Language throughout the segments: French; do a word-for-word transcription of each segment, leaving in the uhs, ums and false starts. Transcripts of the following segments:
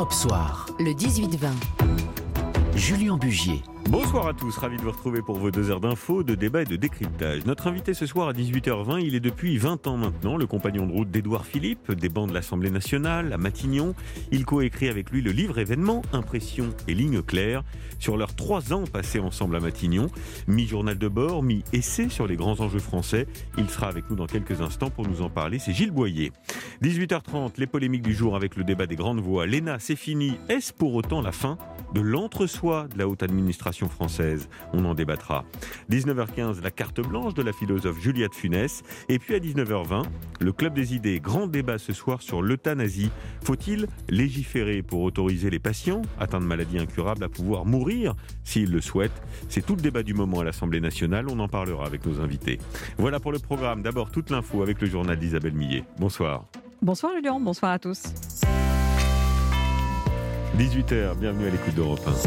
Europe Soir, le dix-huit vingt. Julien Bugier. Bonsoir à tous, ravi de vous retrouver pour vos deux heures d'infos, de débat et de décryptage. Notre invité ce soir à dix-huit heures vingt, il est depuis vingt ans maintenant le compagnon de route d'Édouard Philippe, des bancs de l'Assemblée nationale à Matignon. Il coécrit avec lui le livre événement, impressions et lignes claires sur leurs trois ans passés ensemble à Matignon. Mi-journal de bord, mi-essai sur les grands enjeux français. Il sera avec nous dans quelques instants pour nous en parler, c'est Gilles Boyer. dix-huit heures trente, les polémiques du jour avec le débat des grandes voix. L'E N A, c'est fini. Est-ce pour autant la fin de l'entre-soi de la haute administration française? On en débattra. dix-neuf heures quinze, la carte blanche de la philosophe Julia de Funès. Et puis à dix-neuf heures vingt, le Club des idées. Grand débat ce soir sur l'euthanasie. Faut-il légiférer pour autoriser les patients atteints de maladies incurables à pouvoir mourir s'ils le souhaitent? C'est tout le débat du moment à l'Assemblée nationale. On en parlera avec nos invités. Voilà pour le programme. D'abord, toute l'info avec le journal d'Isabelle Millet. Bonsoir. Bonsoir Julien, bonsoir à tous. dix-huit heures, bienvenue à l'écoute d'Europe un.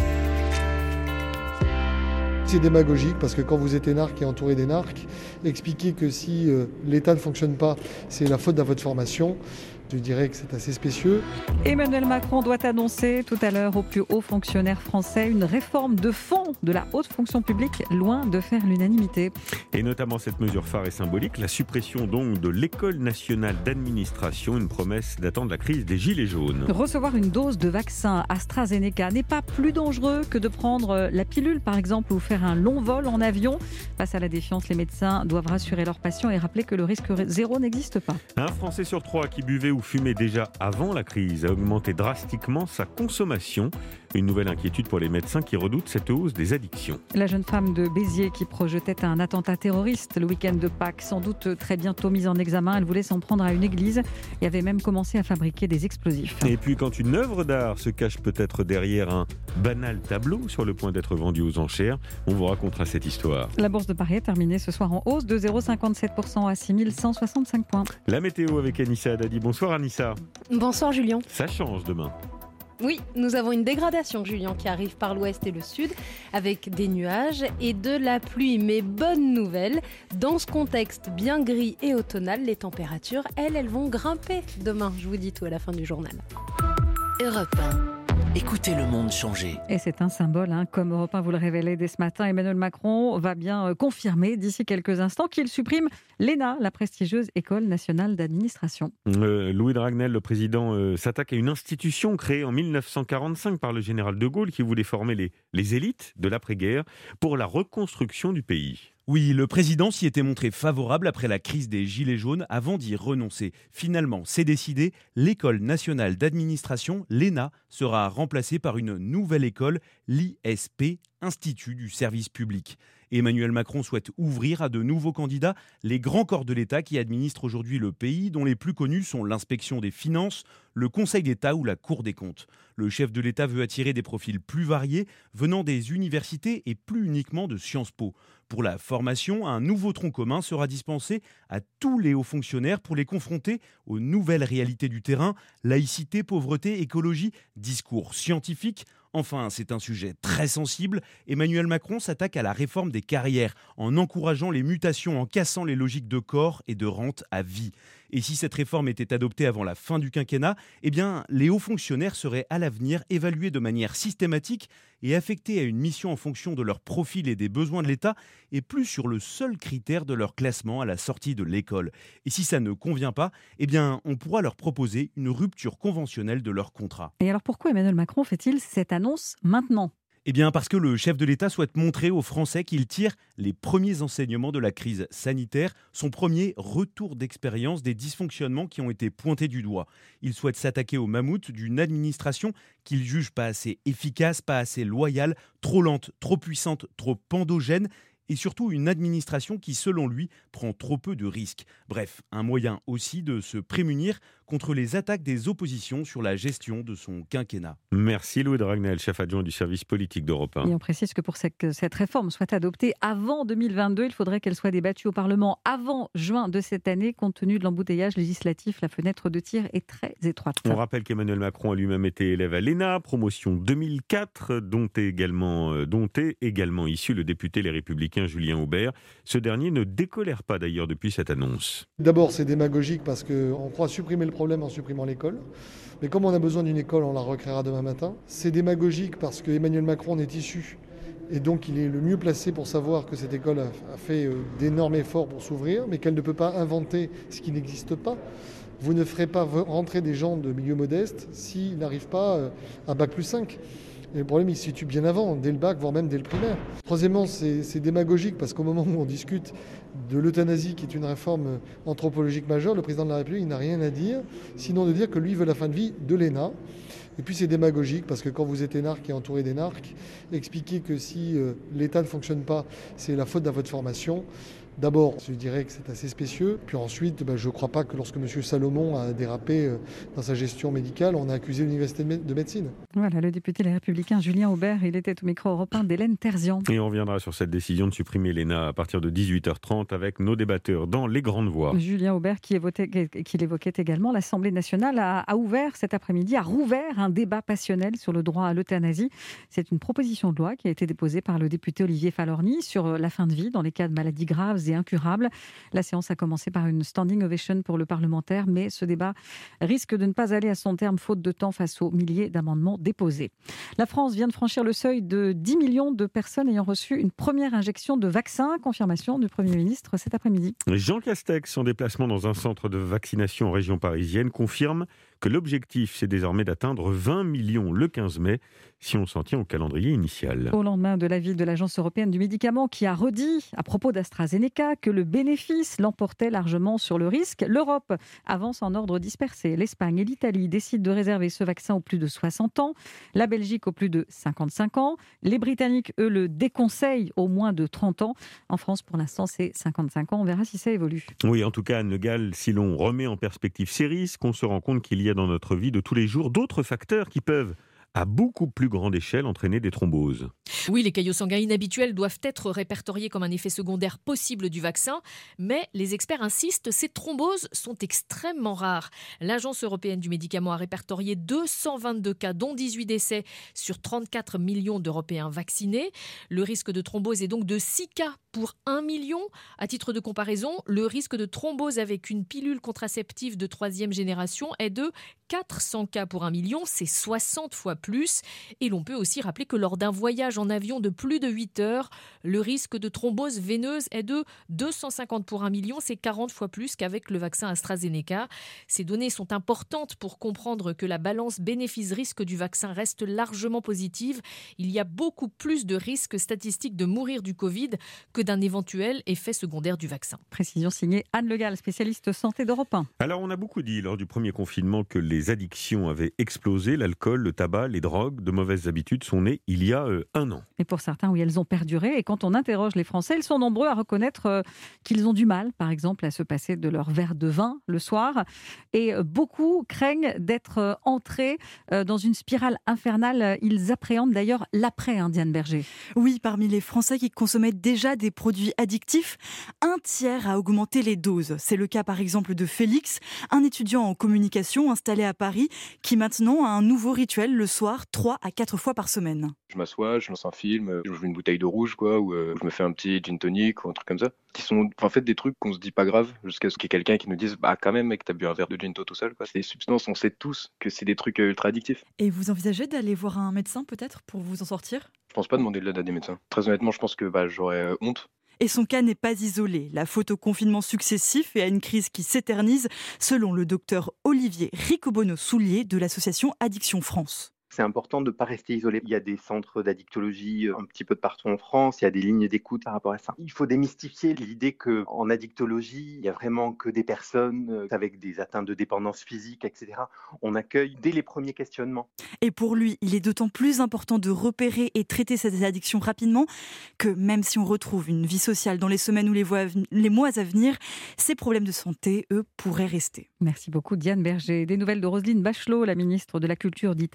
C'est démagogique parce que quand vous êtes énarque et entouré d'énarques, expliquer que si euh, l'État ne fonctionne pas, c'est la faute de votre formation, je dirais que c'est assez spécieux. Emmanuel Macron doit annoncer tout à l'heure aux plus hauts fonctionnaires français une réforme de fond de la haute fonction publique, loin de faire l'unanimité. Et notamment cette mesure phare et symbolique, la suppression donc de l'École nationale d'administration, une promesse datant de la crise des Gilets jaunes. Recevoir une dose de vaccin AstraZeneca n'est pas plus dangereux que de prendre la pilule par exemple ou faire un long vol en avion. Face à la défiance, les médecins doivent rassurer leurs patients et rappeler que le risque zéro n'existe pas. Un Français sur trois qui buvait ou fumait déjà avant la crise a augmenté drastiquement sa consommation. Une nouvelle inquiétude pour les médecins qui redoutent cette hausse des addictions. La jeune femme de Béziers qui projetait un attentat terroriste le week-end de Pâques, sans doute très bientôt mise en examen. Elle voulait s'en prendre à une église et avait même commencé à fabriquer des explosifs. Et puis quand une œuvre d'art se cache peut-être derrière un banal tableau sur le point d'être vendu aux enchères, on vous racontera cette histoire. La bourse de Paris est terminée ce soir en hausse de zéro virgule cinquante-sept pour cent à six mille cent soixante-cinq points. La météo avec Anissa Haddadi. Bonsoir Anissa. Bonsoir Julien. Ça change demain. Oui, nous avons une dégradation, Julien, qui arrive par l'ouest et le sud, avec des nuages et de la pluie. Mais bonne nouvelle, dans ce contexte bien gris et automnal, les températures, elles, elles vont grimper demain. Je vous dis tout à la fin du journal. Europe un. Écoutez le monde changer. Et c'est un symbole, hein, comme Europe un vous le révélait dès ce matin. Emmanuel Macron va bien confirmer d'ici quelques instants qu'il supprime l'E N A, la prestigieuse École nationale d'administration. Euh, Louis de Ragnel, le président, euh, s'attaque à une institution créée en mille neuf cent quarante-cinq par le général de Gaulle qui voulait former les, les élites de l'après-guerre pour la reconstruction du pays. Oui, le président s'y était montré favorable après la crise des Gilets jaunes avant d'y renoncer. Finalement, c'est décidé, l'École nationale d'administration, l'E N A, sera remplacée par une nouvelle école, l'I S P, Institut du service public. Emmanuel Macron souhaite ouvrir à de nouveaux candidats les grands corps de l'État qui administrent aujourd'hui le pays, dont les plus connus sont l'inspection des finances, le Conseil d'État ou la Cour des comptes. Le chef de l'État veut attirer des profils plus variés venant des universités et plus uniquement de Sciences Po. Pour la formation, un nouveau tronc commun sera dispensé à tous les hauts fonctionnaires pour les confronter aux nouvelles réalités du terrain, laïcité, pauvreté, écologie, discours scientifique. Enfin, c'est un sujet très sensible. Emmanuel Macron s'attaque à la réforme des carrières en encourageant les mutations, en cassant les logiques de corps et de rente à vie. Et si cette réforme était adoptée avant la fin du quinquennat, eh bien, les hauts fonctionnaires seraient à l'avenir évalués de manière systématique et affectés à une mission en fonction de leur profil et des besoins de l'État et plus sur le seul critère de leur classement à la sortie de l'école. Et si ça ne convient pas, eh bien, on pourra leur proposer une rupture conventionnelle de leur contrat. Et alors pourquoi Emmanuel Macron fait-il cette annonce maintenant ? Eh bien parce que le chef de l'État souhaite montrer aux Français qu'il tire les premiers enseignements de la crise sanitaire, son premier retour d'expérience des dysfonctionnements qui ont été pointés du doigt. Il souhaite s'attaquer au mammouth d'une administration qu'il juge pas assez efficace, pas assez loyale, trop lente, trop puissante, trop endogène, et surtout une administration qui, selon lui, prend trop peu de risques. Bref, un moyen aussi de se prémunir contre les attaques des oppositions sur la gestion de son quinquennat. Merci Louis de Ragnel, chef adjoint du service politique d'Europe un. Et on précise que pour que cette réforme soit adoptée avant deux mille vingt-deux, il faudrait qu'elle soit débattue au Parlement avant juin de cette année. Compte tenu de l'embouteillage législatif, la fenêtre de tir est très étroite. On rappelle qu'Emmanuel Macron a lui-même été élève à l'E N A, promotion deux mille quatre, dont est également, dont est également issu le député Les Républicains républicain Julien Aubert. Ce dernier ne décolère pas d'ailleurs depuis cette annonce. D'abord, c'est démagogique parce qu'on croit supprimer le problème en supprimant l'école. Mais comme on a besoin d'une école, on la recréera demain matin. C'est démagogique parce qu'Emmanuel Macron en est issu. Et donc, il est le mieux placé pour savoir que cette école a fait d'énormes efforts pour s'ouvrir, mais qu'elle ne peut pas inventer ce qui n'existe pas. Vous ne ferez pas rentrer des gens de milieu modeste s'ils n'arrivent pas à bac plus cinq. Et le problème, il se situe bien avant, dès le bac, voire même dès le primaire. Troisièmement, c'est, c'est démagogique parce qu'au moment où on discute de l'euthanasie, qui est une réforme anthropologique majeure, le président de la République n'a rien à dire, sinon de dire que lui veut la fin de vie de l'E N A. Et puis c'est démagogique parce que quand vous êtes énarque et entouré d'énarques, expliquer que si euh, l'État ne fonctionne pas, c'est la faute de votre formation. D'abord, je dirais que c'est assez spécieux. Puis ensuite, ben, je ne crois pas que lorsque M. Salomon a dérapé dans sa gestion médicale, on a accusé l'Université de médecine. Voilà, le député Les Républicains Julien Aubert, il était au micro européen d'Hélène Terzian. Et on reviendra sur cette décision de supprimer l'E N A à partir de dix-huit heures trente avec nos débatteurs dans Les Grandes Voix. Julien Aubert, qui évoquait, qui l'évoquait également, l'Assemblée nationale a, a ouvert cet après-midi, a rouvert un débat passionnel sur le droit à l'euthanasie. C'est une proposition de loi qui a été déposée par le député Olivier Falorni sur la fin de vie dans les cas de maladies graves et incurables. La séance a commencé par une standing ovation pour le parlementaire, mais ce débat risque de ne pas aller à son terme faute de temps face aux milliers d'amendements déposés. La France vient de franchir le seuil de dix millions de personnes ayant reçu une première injection de vaccin. Confirmation du Premier ministre cet après-midi. Jean Castex, en déplacement dans un centre de vaccination en région parisienne, confirme que l'objectif, c'est désormais d'atteindre vingt millions le quinze mai, si on s'en tient au calendrier initial. Au lendemain de l'avis de l'Agence européenne du médicament qui a redit, à propos d'AstraZeneca, que le bénéfice l'emportait largement sur le risque, l'Europe avance en ordre dispersé. L'Espagne et l'Italie décident de réserver ce vaccin aux plus de soixante ans, la Belgique aux plus de cinquante-cinq ans, les Britanniques, eux, le déconseillent aux moins de trente ans. En France, pour l'instant, c'est cinquante-cinq ans. On verra si ça évolue. Oui, en tout cas, Anne Le Gall, si l'on remet en perspective ces risques, on se rend compte qu'il y a dans notre vie de tous les jours d'autres facteurs qui peuvent, à beaucoup plus grande échelle, entraîner des thromboses. Oui, les caillots sanguins inhabituels doivent être répertoriés comme un effet secondaire possible du vaccin, mais les experts insistent, ces thromboses sont extrêmement rares. L'Agence européenne du médicament a répertorié deux cent vingt-deux cas, dont dix-huit décès, sur trente-quatre millions d'Européens vaccinés. Le risque de thrombose est donc de six cas pour un million. À titre de comparaison, le risque de thrombose avec une pilule contraceptive de troisième génération est de quatre cents cas pour un million, c'est soixante fois plus. Et l'on peut aussi rappeler que lors d'un voyage en avion de plus de huit heures, le risque de thrombose veineuse est de deux cent cinquante pour un million, c'est quarante fois plus qu'avec le vaccin AstraZeneca. Ces données sont importantes pour comprendre que la balance bénéfice-risque du vaccin reste largement positive. Il y a beaucoup plus de risques statistiques de mourir du Covid que d'un éventuel effet secondaire du vaccin. Précision signée Anne Le Gall, spécialiste santé d'Europe un. Alors, on a beaucoup dit lors du premier confinement que les addictions avaient explosé. L'alcool, le tabac, les drogues, de mauvaises habitudes sont nées il y a euh, un an. Et pour certains, oui, elles ont perduré. Et quand on interroge les Français, ils sont nombreux à reconnaître euh, qu'ils ont du mal, par exemple, à se passer de leur verre de vin le soir. Et euh, beaucoup craignent d'être euh, entrés euh, dans une spirale infernale. Ils appréhendent d'ailleurs l'après, hein, Diane Berger. Oui, parmi les Français qui consommaient déjà des produits addictifs, un tiers a augmenté les doses. C'est le cas par exemple de Félix, un étudiant en communication installé à Paris, qui maintenant a un nouveau rituel le soir, trois à quatre fois par semaine. Je m'assois, je lance un film, je joue une bouteille de rouge, quoi, ou euh, je me fais un petit gin tonic ou un truc comme ça. Qui sont en fait des trucs qu'on se dit pas grave, jusqu'à ce qu'il y ait quelqu'un qui nous dise bah quand même mec, t'as bu un verre de ginto tout seul, quoi. C'est des substances, on sait tous que c'est des trucs ultra addictifs. Et vous envisagez d'aller voir un médecin peut-être pour vous en sortir ? Je pense pas demander de l'aide à des médecins. Très honnêtement, je pense que bah, j'aurais euh, honte. Et son cas n'est pas isolé. La faute au confinement successif et à une crise qui s'éternise, selon le docteur Olivier Ricobono-Soulier de l'association Addiction France. C'est important de ne pas rester isolé. Il y a des centres d'addictologie un petit peu de partout en France, il y a des lignes d'écoute par rapport à ça. Il faut démystifier l'idée qu'en addictologie, il n'y a vraiment que des personnes avec des atteintes de dépendance physique, et cetera. On accueille dès les premiers questionnements. Et pour lui, il est d'autant plus important de repérer et traiter cette addiction rapidement que même si on retrouve une vie sociale dans les semaines ou les, voies, les mois à venir, ces problèmes de santé, eux, pourraient rester. Merci beaucoup Diane Berger. Des nouvelles de Roselyne Bachelot, la ministre de la Culture dit aller mieux.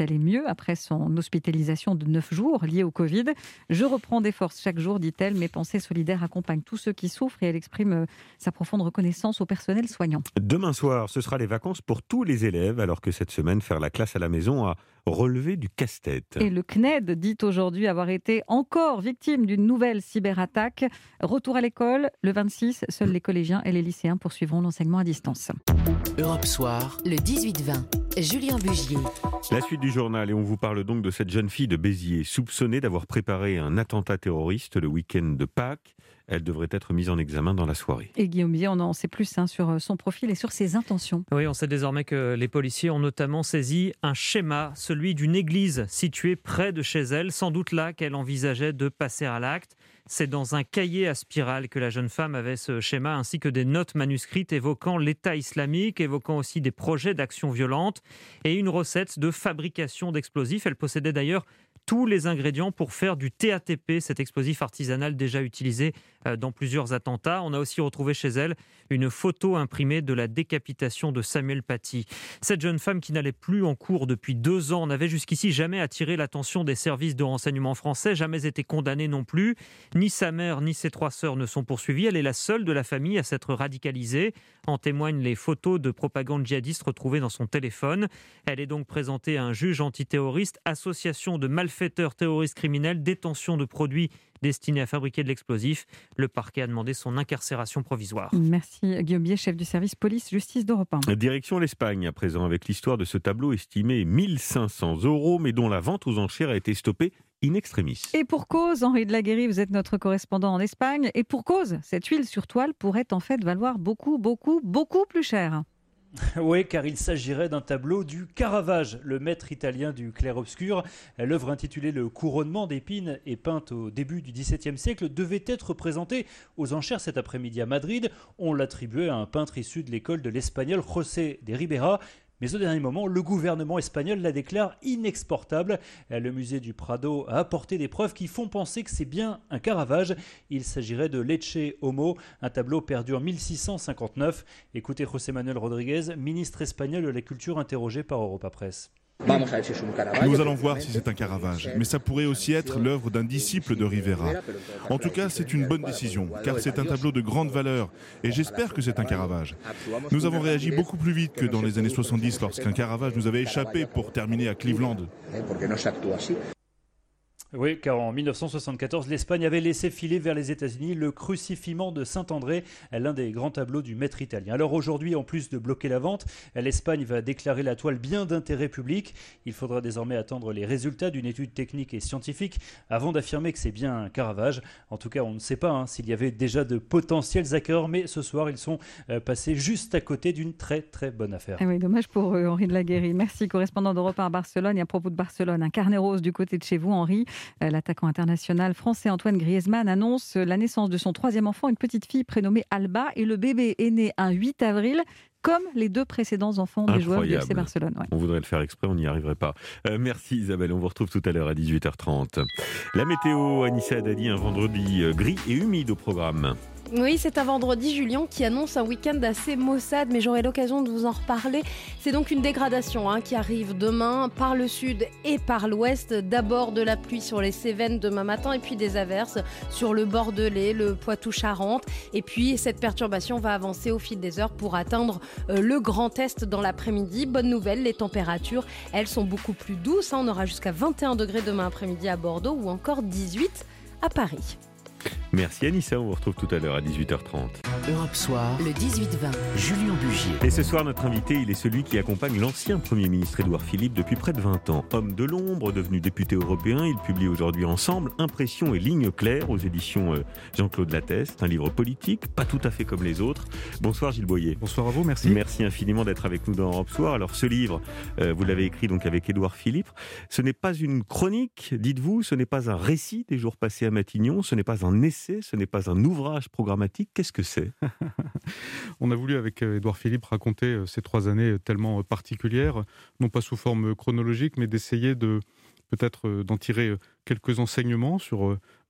mieux après son hospitalisation de neuf jours liée au Covid. Je reprends des forces chaque jour, dit-elle. Mes pensées solidaires accompagnent tous ceux qui souffrent et elle exprime sa profonde reconnaissance au personnel soignant. Demain soir, ce sera les vacances pour tous les élèves, alors que cette semaine, faire la classe à la maison a relevé du casse-tête. Et le C N E D dit aujourd'hui avoir été encore victime d'une nouvelle cyberattaque. Retour à l'école, le vingt-six, seuls les collégiens et les lycéens poursuivront l'enseignement à distance. Europe Soir, le dix-huit vingt. Julien Bugier. La suite du journal, et on vous parle donc de cette jeune fille de Béziers, soupçonnée d'avoir préparé un attentat terroriste le week-end de Pâques. Elle devrait être mise en examen dans la soirée. Et Guillaume Bier, on en sait plus hein, sur son profil et sur ses intentions. Oui, on sait désormais que les policiers ont notamment saisi un schéma, celui d'une église située près de chez elle, sans doute là qu'elle envisageait de passer à l'acte. C'est dans un cahier à spirale que la jeune femme avait ce schéma, ainsi que des notes manuscrites évoquant l'État islamique, évoquant aussi des projets d'action violente et une recette de fabrication d'explosifs. Elle possédait d'ailleurs tous les ingrédients pour faire du T A T P, cet explosif artisanal déjà utilisé dans plusieurs attentats. On a aussi retrouvé chez elle une photo imprimée de la décapitation de Samuel Paty. Cette jeune femme qui n'allait plus en cours depuis deux ans n'avait jusqu'ici jamais attiré l'attention des services de renseignement français, jamais été condamnée non plus. Ni sa mère ni ses trois sœurs ne sont poursuivies. Elle est la seule de la famille à s'être radicalisée. En témoignent les photos de propagande djihadiste retrouvées dans son téléphone. Elle est donc présentée à un juge antiterroriste, association de malfaiteurs terroristes criminels, détention de produits destinés à fabriquer de l'explosif. Le parquet a demandé son incarcération provisoire. Merci Guillaume Bier, chef du service police-justice d'Europe un. Direction l'Espagne à présent, avec l'histoire de ce tableau estimé mille cinq cents euros, mais dont la vente aux enchères a été stoppée in extremis. Et pour cause, Henri de la Guérie, vous êtes notre correspondant en Espagne, et pour cause, cette huile sur toile pourrait en fait valoir beaucoup, beaucoup, beaucoup plus cher. Oui, car il s'agirait d'un tableau du Caravage, le maître italien du clair-obscur. L'œuvre intitulée Le couronnement d'épines et peinte au début du dix-septième siècle devait être présentée aux enchères cet après-midi à Madrid. On l'attribuait à un peintre issu de l'école de l'espagnol José de Ribera. Mais au dernier moment, le gouvernement espagnol la déclare inexportable. Le musée du Prado a apporté des preuves qui font penser que c'est bien un Caravage. Il s'agirait de Lecce Homo, un tableau perdu en mille six cent cinquante-neuf. Écoutez José Manuel Rodríguez, ministre espagnol de la Culture interrogé par Europa Press. Nous allons voir si c'est un Caravage, mais ça pourrait aussi être l'œuvre d'un disciple de Rivera. En tout cas, c'est une bonne décision, car c'est un tableau de grande valeur, et j'espère que c'est un Caravage. Nous avons réagi beaucoup plus vite que dans les années soixante-dix, lorsqu'un Caravage nous avait échappé pour terminer à Cleveland. Oui, car en mille neuf cent soixante-quatorze, l'Espagne avait laissé filer vers les États-Unis le crucifiement de Saint-André, l'un des grands tableaux du maître italien. Alors aujourd'hui, en plus de bloquer la vente, l'Espagne va déclarer la toile bien d'intérêt public. Il faudra désormais attendre les résultats d'une étude technique et scientifique avant d'affirmer que c'est bien un Caravage. En tout cas, on ne sait pas hein, s'il y avait déjà de potentiels acquéreurs, mais ce soir, ils sont euh, passés juste à côté d'une très très bonne affaire. Ah oui, dommage pour eux, Henri de la Guérie. Merci, correspondant d'Europe un à Barcelone. Et à propos de Barcelone, un carnet rose du côté de chez vous, Henri. L'attaquant international français Antoine Griezmann annonce la naissance de son troisième enfant, une petite fille prénommée Alba, et le bébé est né un huit avril, comme les deux précédents enfants des joueurs du F C Barcelone. Ouais. On voudrait le faire exprès, on n'y arriverait pas. Euh, merci Isabelle, on vous retrouve tout à l'heure à dix-huit heures trente. La météo, Anissa Haddadi, un vendredi gris et humide au programme. Oui, c'est un vendredi, Julien, qui annonce un week-end assez maussade, mais j'aurai l'occasion de vous en reparler. C'est donc une dégradation hein, qui arrive demain par le sud et par l'ouest. D'abord de la pluie sur les Cévennes demain matin et puis des averses sur le Bordelais, le Poitou-Charentes. Et puis cette perturbation va avancer au fil des heures pour atteindre euh, le Grand Est dans l'après-midi. Bonne nouvelle, les températures, elles sont beaucoup plus douces. Hein. On aura jusqu'à vingt et un degrés demain après-midi à Bordeaux ou encore dix-huit à Paris. Merci Anissa, on vous retrouve tout à l'heure à dix-huit heures trente. Europe Soir, le dix-huit vingt, Julien Bugier. Et ce soir, notre invité, il est celui qui accompagne l'ancien Premier ministre Édouard Philippe depuis près de vingt ans. Homme de l'ombre, devenu député européen, il publie aujourd'hui Ensemble, Impressions et lignes claires aux éditions Jean-Claude Latteste, un livre politique, pas tout à fait comme les autres. Bonsoir Gilles Boyer. Bonsoir à vous, merci. Merci infiniment d'être avec nous dans Europe Soir. Alors ce livre, euh, vous l'avez écrit donc avec Édouard Philippe. Ce n'est pas une chronique, dites-vous, ce n'est pas un récit des jours passés à Matignon, ce n'est pas un essai, ce n'est pas un ouvrage programmatique. Qu'est-ce que c'est ? On a voulu avec Édouard Philippe raconter ces trois années tellement particulières, non pas sous forme chronologique, mais d'essayer de peut-être d'en tirer quelques enseignements sur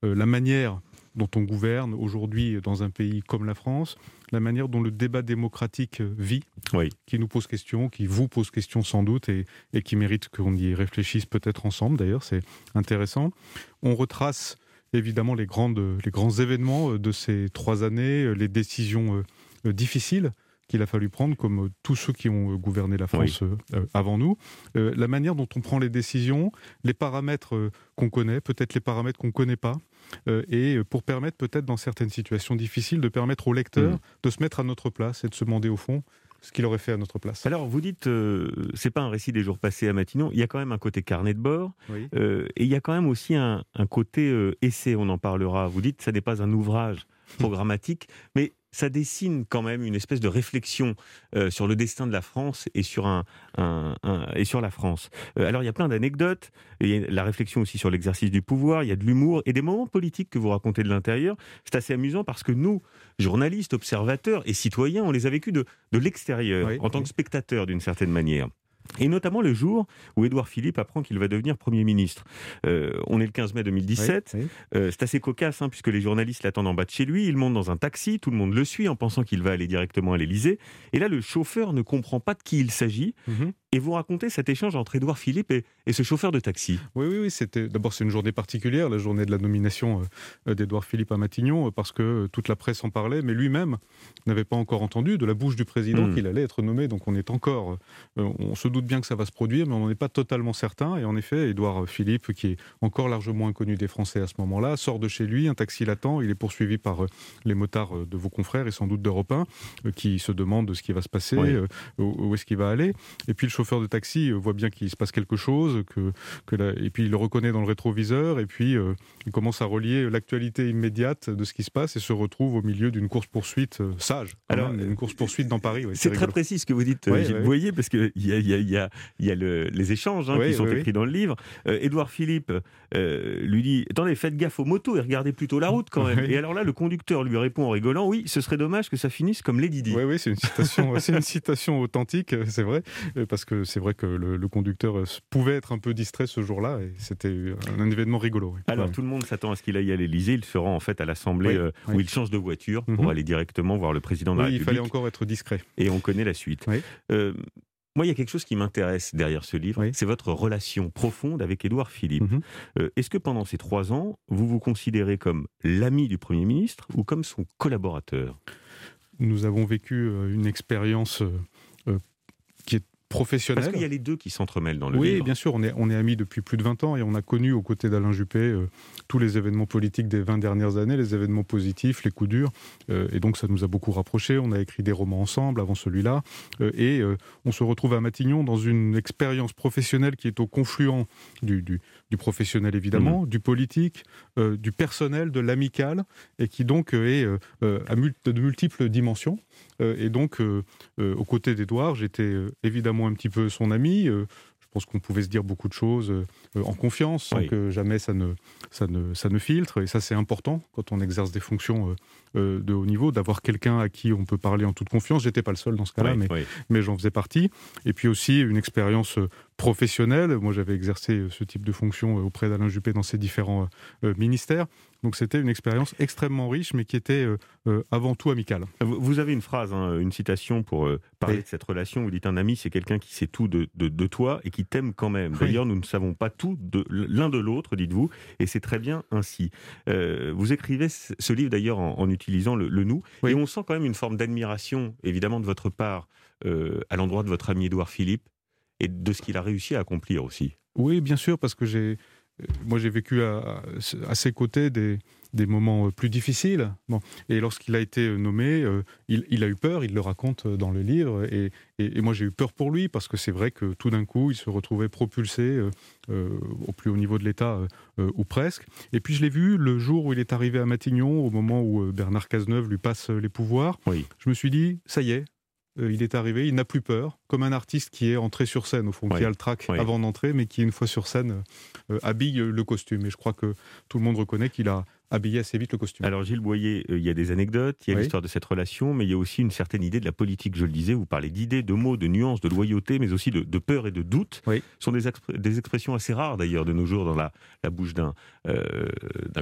euh, la manière dont on gouverne aujourd'hui dans un pays comme la France, la manière dont le débat démocratique vit, oui. qui nous pose question, qui vous pose question sans doute, et, et qui mérite qu'on y réfléchisse peut-être ensemble, d'ailleurs, c'est intéressant. On retrace évidemment les, grandes, les grands événements de ces trois années, les décisions euh, difficiles qu'il a fallu prendre, comme tous ceux qui ont gouverné la France oui. euh, avant nous. Euh, la manière dont on prend les décisions, les paramètres euh, qu'on connaît, peut-être les paramètres qu'on ne connaît pas, euh, et pour permettre peut-être dans certaines situations difficiles, de permettre au lecteur mmh. de se mettre à notre place et de se demander au fond ce qu'il aurait fait à notre place. Alors vous dites, euh, c'est pas un récit des jours passés à Matignon, il y a quand même un côté carnet de bord, oui. euh, et il y a quand même aussi un, un côté euh, essai, on en parlera. Vous dites, ça n'est pas un ouvrage programmatique, mais ça dessine quand même une espèce de réflexion euh, sur le destin de la France et sur, un, un, un, et sur la France. Euh, alors il y a plein d'anecdotes, il y a la réflexion aussi sur l'exercice du pouvoir, il y a de l'humour et des moments politiques que vous racontez de l'intérieur. C'est assez amusant parce que nous, journalistes, observateurs et citoyens, on les a vécus de, de l'extérieur, oui, en tant oui. que spectateurs d'une certaine manière. Et notamment le jour où Édouard Philippe apprend qu'il va devenir Premier ministre. Euh, on est le quinze mai deux mille dix-sept. Oui, oui. Euh, c'est assez cocasse, hein, puisque les journalistes l'attendent en bas de chez lui. Il monte dans un taxi, tout le monde le suit en pensant qu'il va aller directement à l'Élysée. Et là, le chauffeur ne comprend pas de qui il s'agit. Mm-hmm. Et vous racontez cet échange entre Édouard Philippe et, et ce chauffeur de taxi. Oui, oui, oui. C'était, d'abord, c'est une journée particulière, la journée de la nomination euh, d'Édouard Philippe à Matignon, euh, parce que euh, toute la presse en parlait, mais lui-même n'avait pas encore entendu de la bouche du président mmh. qu'il allait être nommé. Donc on est encore, euh, on se doute bien que ça va se produire, mais on n'en est pas totalement certain. Et en effet, Édouard Philippe, qui est encore largement inconnu des Français à ce moment-là, sort de chez lui, un taxi l'attend, il est poursuivi par euh, les motards euh, de vos confrères et sans doute d'Europe un, euh, qui se demandent ce qui va se passer, oui. euh, où, où est-ce qu'il va aller. Et puis le chauffeur de taxi euh, voit bien qu'il se passe quelque chose, que, que la... et puis il le reconnaît dans le rétroviseur, et puis euh, il commence à relier l'actualité immédiate de ce qui se passe et se retrouve au milieu d'une course-poursuite euh, sage. Alors, même, une course-poursuite dans Paris. Ouais, c'est, c'est très précis ce que vous dites, ouais, Gilles ouais. Boyer, parce qu'il y a, y a, y a, y a le, les échanges hein, ouais, qui sont ouais, écrits ouais. dans le livre. Euh, Édouard Philippe euh, lui dit « Attendez, faites gaffe aux motos et regardez plutôt la route quand même. Ouais. » Et alors là, le conducteur lui répond en rigolant « Oui, ce serait dommage que ça finisse comme Lady Di. » Oui, oui, c'est une citation, c'est une citation authentique, c'est vrai, parce que c'est vrai que le, le conducteur pouvait être un peu distrait ce jour-là, et c'était un, un événement rigolo. Oui. Alors, ouais. tout le monde s'attend à ce qu'il aille à l'Élysée. Il se rend en fait à l'Assemblée oui, euh, oui. où il change de voiture pour mm-hmm. aller directement voir le président de oui, la République. Il fallait encore être discret. Et on connaît la suite. Oui. Euh, moi, il y a quelque chose qui m'intéresse derrière ce livre, oui. c'est votre relation profonde avec Édouard Philippe. Mm-hmm. Euh, est-ce que pendant ces trois ans, vous vous considérez comme l'ami du Premier ministre ou comme son collaborateur ? Nous avons vécu une expérience euh, qui est professionnel. Parce qu'il y a les deux qui s'entremêlent dans le oui, livre. Oui, bien sûr, on est, on est amis depuis plus de vingt ans et on a connu aux côtés d'Alain Juppé euh, tous les événements politiques des vingt dernières années, les événements positifs, les coups durs, euh, et donc ça nous a beaucoup rapprochés. On a écrit des romans ensemble avant celui-là, euh, et euh, on se retrouve à Matignon dans une expérience professionnelle qui est au confluent du, du, du professionnel évidemment, mmh. du politique, euh, du personnel, de l'amical, et qui donc euh, est euh, à mul- de multiples dimensions. Euh, et donc, euh, euh, aux côtés d'Édouard, j'étais euh, évidemment un petit peu son ami. Euh, je pense qu'on pouvait se dire beaucoup de choses euh, en confiance, sans oui. que jamais ça ne, ça, ne, ça ne filtre. Et ça, c'est important quand on exerce des fonctions euh, euh, de haut niveau, d'avoir quelqu'un à qui on peut parler en toute confiance. J'étais pas le seul dans ce cas-là, oui, mais, oui. mais j'en faisais partie. Et puis aussi une expérience professionnelle. Moi, j'avais exercé ce type de fonction auprès d'Alain Juppé dans ses différents euh, ministères. Donc c'était une expérience extrêmement riche, mais qui était euh, euh, avant tout amicale. Vous avez une phrase, hein, une citation pour euh, parler oui. de cette relation. Vous dites un ami, c'est quelqu'un qui sait tout de, de, de toi et qui t'aime quand même. D'ailleurs, oui. nous ne savons pas tout de l'un de l'autre, dites-vous, et c'est très bien ainsi. Euh, vous écrivez ce livre d'ailleurs en, en utilisant le, le nous, oui. et on sent quand même une forme d'admiration, évidemment de votre part, euh, à l'endroit de votre ami Édouard Philippe et de ce qu'il a réussi à accomplir aussi. Oui, bien sûr, parce que j'ai Moi, j'ai vécu à, à ses côtés des, des moments plus difficiles. Bon. Et lorsqu'il a été nommé, euh, il, il a eu peur, il le raconte dans le livre. Et, et, et moi, j'ai eu peur pour lui, parce que c'est vrai que tout d'un coup, il se retrouvait propulsé euh, euh, au plus haut niveau de l'État, euh, ou presque. Et puis, je l'ai vu le jour où il est arrivé à Matignon, au moment où Bernard Cazeneuve lui passe les pouvoirs. Oui. Je me suis dit, ça y est. Euh, il est arrivé, il n'a plus peur, comme un artiste qui est entré sur scène, au fond, oui. qui a le trac oui. avant d'entrer, mais qui, une fois sur scène, euh, habille le costume. Et je crois que tout le monde reconnaît qu'il a habillé assez vite le costume. Alors Gilles Boyer, euh, il y a des anecdotes, il y a oui. l'histoire de cette relation, mais il y a aussi une certaine idée de la politique, je le disais. Vous parlez d'idées, de mots, de nuances, de loyauté, mais aussi de, de peur et de doute. Oui. Ce sont des, expr- des expressions assez rares, d'ailleurs, de nos jours, dans la, la bouche d'un, euh, d'un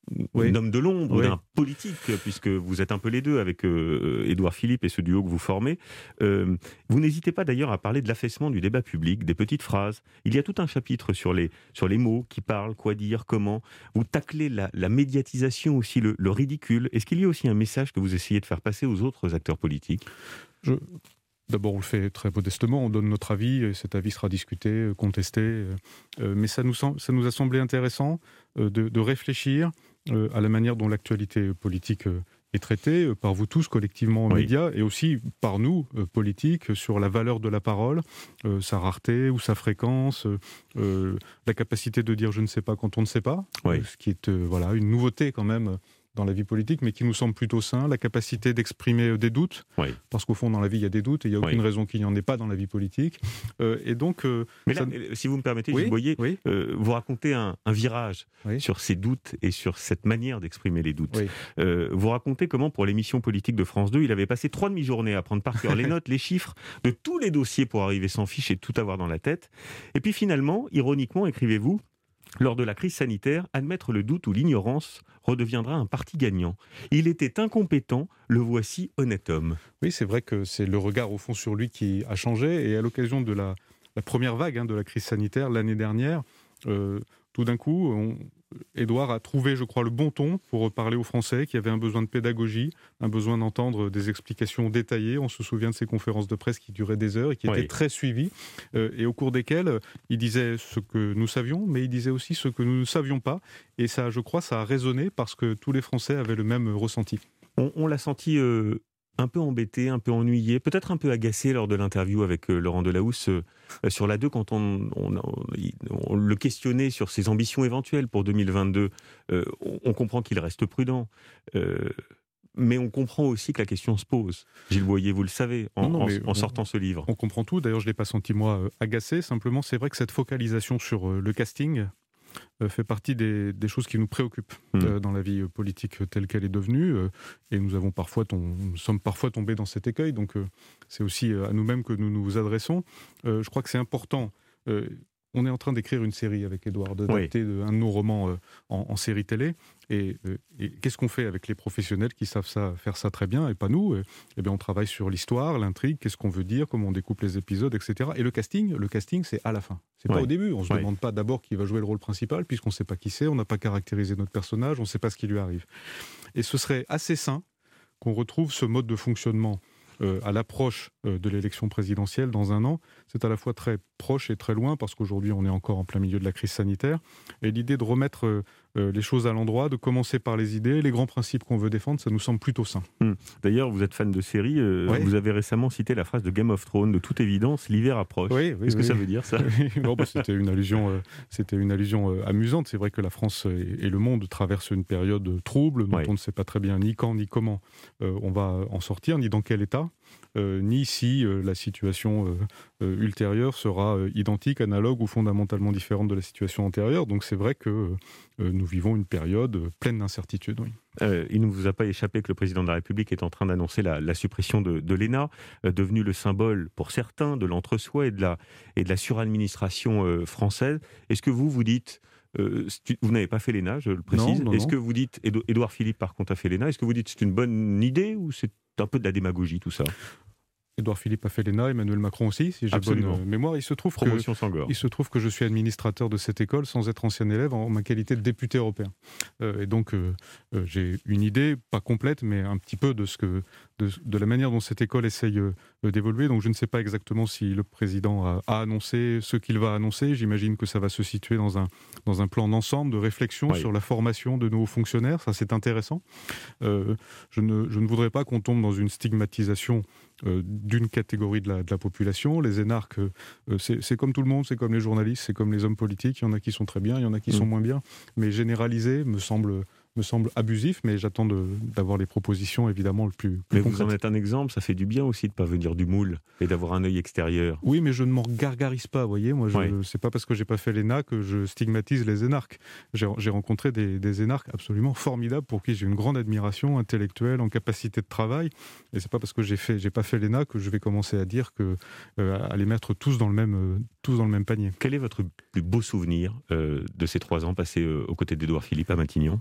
oui. homme de l'ombre, oui. d'un politique, puisque vous êtes un peu les deux avec euh, Édouard Philippe et ce duo que vous formez. Euh, vous n'hésitez pas d'ailleurs à parler de l'affaissement du débat public, des petites phrases. Il y a tout un chapitre sur les, sur les mots, qui parlent, quoi dire, comment. Vous taclez la, la médiatisation aussi, le, le ridicule. Est-ce qu'il y a aussi un message que vous essayez de faire passer aux autres acteurs politiques ? Je... D'abord, on le fait très modestement, on donne notre avis, et cet avis sera discuté, contesté, euh, mais ça nous, sem- ça nous a semblé intéressant euh, de, de réfléchir euh, à la manière dont l'actualité politique euh, est traitée, euh, par vous tous collectivement aux oui. médias, et aussi par nous, euh, politiques, sur la valeur de la parole, euh, sa rareté ou sa fréquence, euh, la capacité de dire je ne sais pas quand on ne sait pas, oui. euh, ce qui est euh, voilà, une nouveauté quand même dans la vie politique, mais qui nous semble plutôt sain, la capacité d'exprimer des doutes, oui. parce qu'au fond, dans la vie, il y a des doutes, et il n'y a aucune oui. raison qu'il n'y en ait pas dans la vie politique. Euh, et donc, euh, mais là, ça... si vous me permettez, oui, Gilles Boyer, oui. euh, vous racontez un, un virage oui. sur ces doutes et sur cette manière d'exprimer les doutes. Oui. Euh, vous racontez comment, pour l'émission politique de France deux, il avait passé trois demi-journées à prendre par cœur les notes, les chiffres de tous les dossiers pour arriver sans fiche et tout avoir dans la tête. Et puis finalement, ironiquement, écrivez-vous, lors de la crise sanitaire, admettre le doute ou l'ignorance redeviendra un parti gagnant. Il était incompétent, le voici honnête homme. Oui, c'est vrai que c'est le regard au fond sur lui qui a changé. Et à l'occasion de la, la première vague hein, de la crise sanitaire l'année dernière, euh, tout d'un coup, on, Édouard a trouvé, je crois, le bon ton pour parler aux Français qui avaient un besoin de pédagogie, un besoin d'entendre des explications détaillées. On se souvient de ces conférences de presse qui duraient des heures et qui oui. étaient très suivies, euh, et au cours desquelles il disait ce que nous savions, mais il disait aussi ce que nous ne savions pas. Et ça, je crois, ça a résonné parce que tous les Français avaient le même ressenti. On, on l'a senti... Euh... un peu embêté, un peu ennuyé, peut-être un peu agacé lors de l'interview avec euh, Laurent Delahousse euh, sur la deux, quand on, on, on, on le questionnait sur ses ambitions éventuelles pour deux mille vingt-deux. Euh, on, on comprend qu'il reste prudent, euh, mais on comprend aussi que la question se pose. Gilles Boyer, vous le savez, en, non, non, en, en sortant on, ce livre. On comprend tout, d'ailleurs je ne l'ai pas senti moi euh, agacé, simplement c'est vrai que cette focalisation sur euh, le casting Euh, fait partie des, des choses qui nous préoccupent mmh. euh, dans la vie euh, politique telle qu'elle est devenue, euh, et nous avons parfois tom- nous sommes parfois tombés dans cet écueil, donc euh, c'est aussi euh, à nous-mêmes que nous nous adressons. Euh, je crois que c'est important. Euh, on est en train d'écrire une série avec Édouard, d'adapter oui. un de nos romans euh, en, en série télé. Et, euh, et qu'est-ce qu'on fait avec les professionnels qui savent ça, faire ça très bien, et pas nous ? Eh bien, on travaille sur l'histoire, l'intrigue, qu'est-ce qu'on veut dire, comment on découpe les épisodes, et cetera. Et le casting, le casting, c'est à la fin. C'est ouais. pas au début. On se ouais. demande pas d'abord qui va jouer le rôle principal, puisqu'on ne sait pas qui c'est, on n'a pas caractérisé notre personnage, on ne sait pas ce qui lui arrive. Et ce serait assez sain qu'on retrouve ce mode de fonctionnement Euh, à l'approche euh, de l'élection présidentielle dans un an. C'est à la fois très proche et très loin, parce qu'aujourd'hui on est encore en plein milieu de la crise sanitaire, et l'idée de remettre euh, euh, les choses à l'endroit, de commencer par les idées, les grands principes qu'on veut défendre, ça nous semble plutôt sain. Mmh. D'ailleurs, vous êtes fan de séries, euh, ouais. vous avez récemment cité la phrase de Game of Thrones, de toute évidence, l'hiver approche. Oui, oui, Qu'est-ce oui. que ça veut dire, ça? non, bah, C'était une allusion, euh, c'était une allusion euh, amusante. C'est vrai que la France et, et le monde traversent une période trouble, dont ouais. on ne sait pas très bien ni quand, ni comment euh, on va en sortir, ni dans quel état. Euh, ni si euh, la situation euh, euh, ultérieure sera euh, identique, analogue ou fondamentalement différente de la situation antérieure. Donc c'est vrai que euh, nous vivons une période pleine d'incertitudes. Oui. Euh, il ne vous a pas échappé que le président de la République est en train d'annoncer la, la suppression de, de l'E N A, euh, devenu le symbole pour certains de l'entre-soi et de la, et de la suradministration euh, française. Est-ce que vous, vous dites... Euh, vous n'avez pas fait l'E N A, je le précise. Non, non, Est-ce non. que vous dites, Édouard Philippe par contre a fait l'E N A, est-ce que vous dites c'est une bonne idée ou c'est un peu de la démagogie tout ça? Édouard Philippe a fait l'E N A, Emmanuel Macron aussi, si j'ai Absolument. bonne mémoire. Il se, trouve Promotion que, sans gore. il se trouve que je suis administrateur de cette école sans être ancien élève en ma qualité de député européen. Euh, et donc euh, euh, j'ai une idée, pas complète, mais un petit peu de, ce que, de, de la manière dont cette école essaye euh, d'évoluer. Donc je ne sais pas exactement si le président a, a annoncé ce qu'il va annoncer. J'imagine que ça va se situer dans un, dans un plan d'ensemble, de réflexion oui. sur la formation de nos fonctionnaires. Ça, c'est intéressant. Euh, je, ne, je ne voudrais pas qu'on tombe dans une stigmatisation Euh, d'une catégorie de la, de la population. Les énarques, euh, c'est, c'est comme tout le monde, c'est comme les journalistes, c'est comme les hommes politiques. Il y en a qui sont très bien, il y en a qui mmh. sont moins bien. Mais généraliser me semble, me semble abusif, mais j'attends de, d'avoir les propositions évidemment le plus, plus Mais concrètes. Vous en êtes un exemple, ça fait du bien aussi de ne pas venir du moule et d'avoir un œil extérieur. Oui, mais je ne m'en gargarise pas, vous voyez. Moi, je, ouais. c'est pas parce que j'ai pas fait l'E N A que je stigmatise les énarques. J'ai, j'ai rencontré des, des énarques absolument formidables pour qui j'ai une grande admiration intellectuelle, en capacité de travail. Et c'est pas parce que j'ai fait, j'ai pas fait l'E N A que je vais commencer à dire que euh, à les mettre tous dans le même, euh, tous dans le même panier. Quel est votre plus beau souvenir euh, de ces trois ans passés euh, aux côtés d'Édouard Philippe à Matignon ?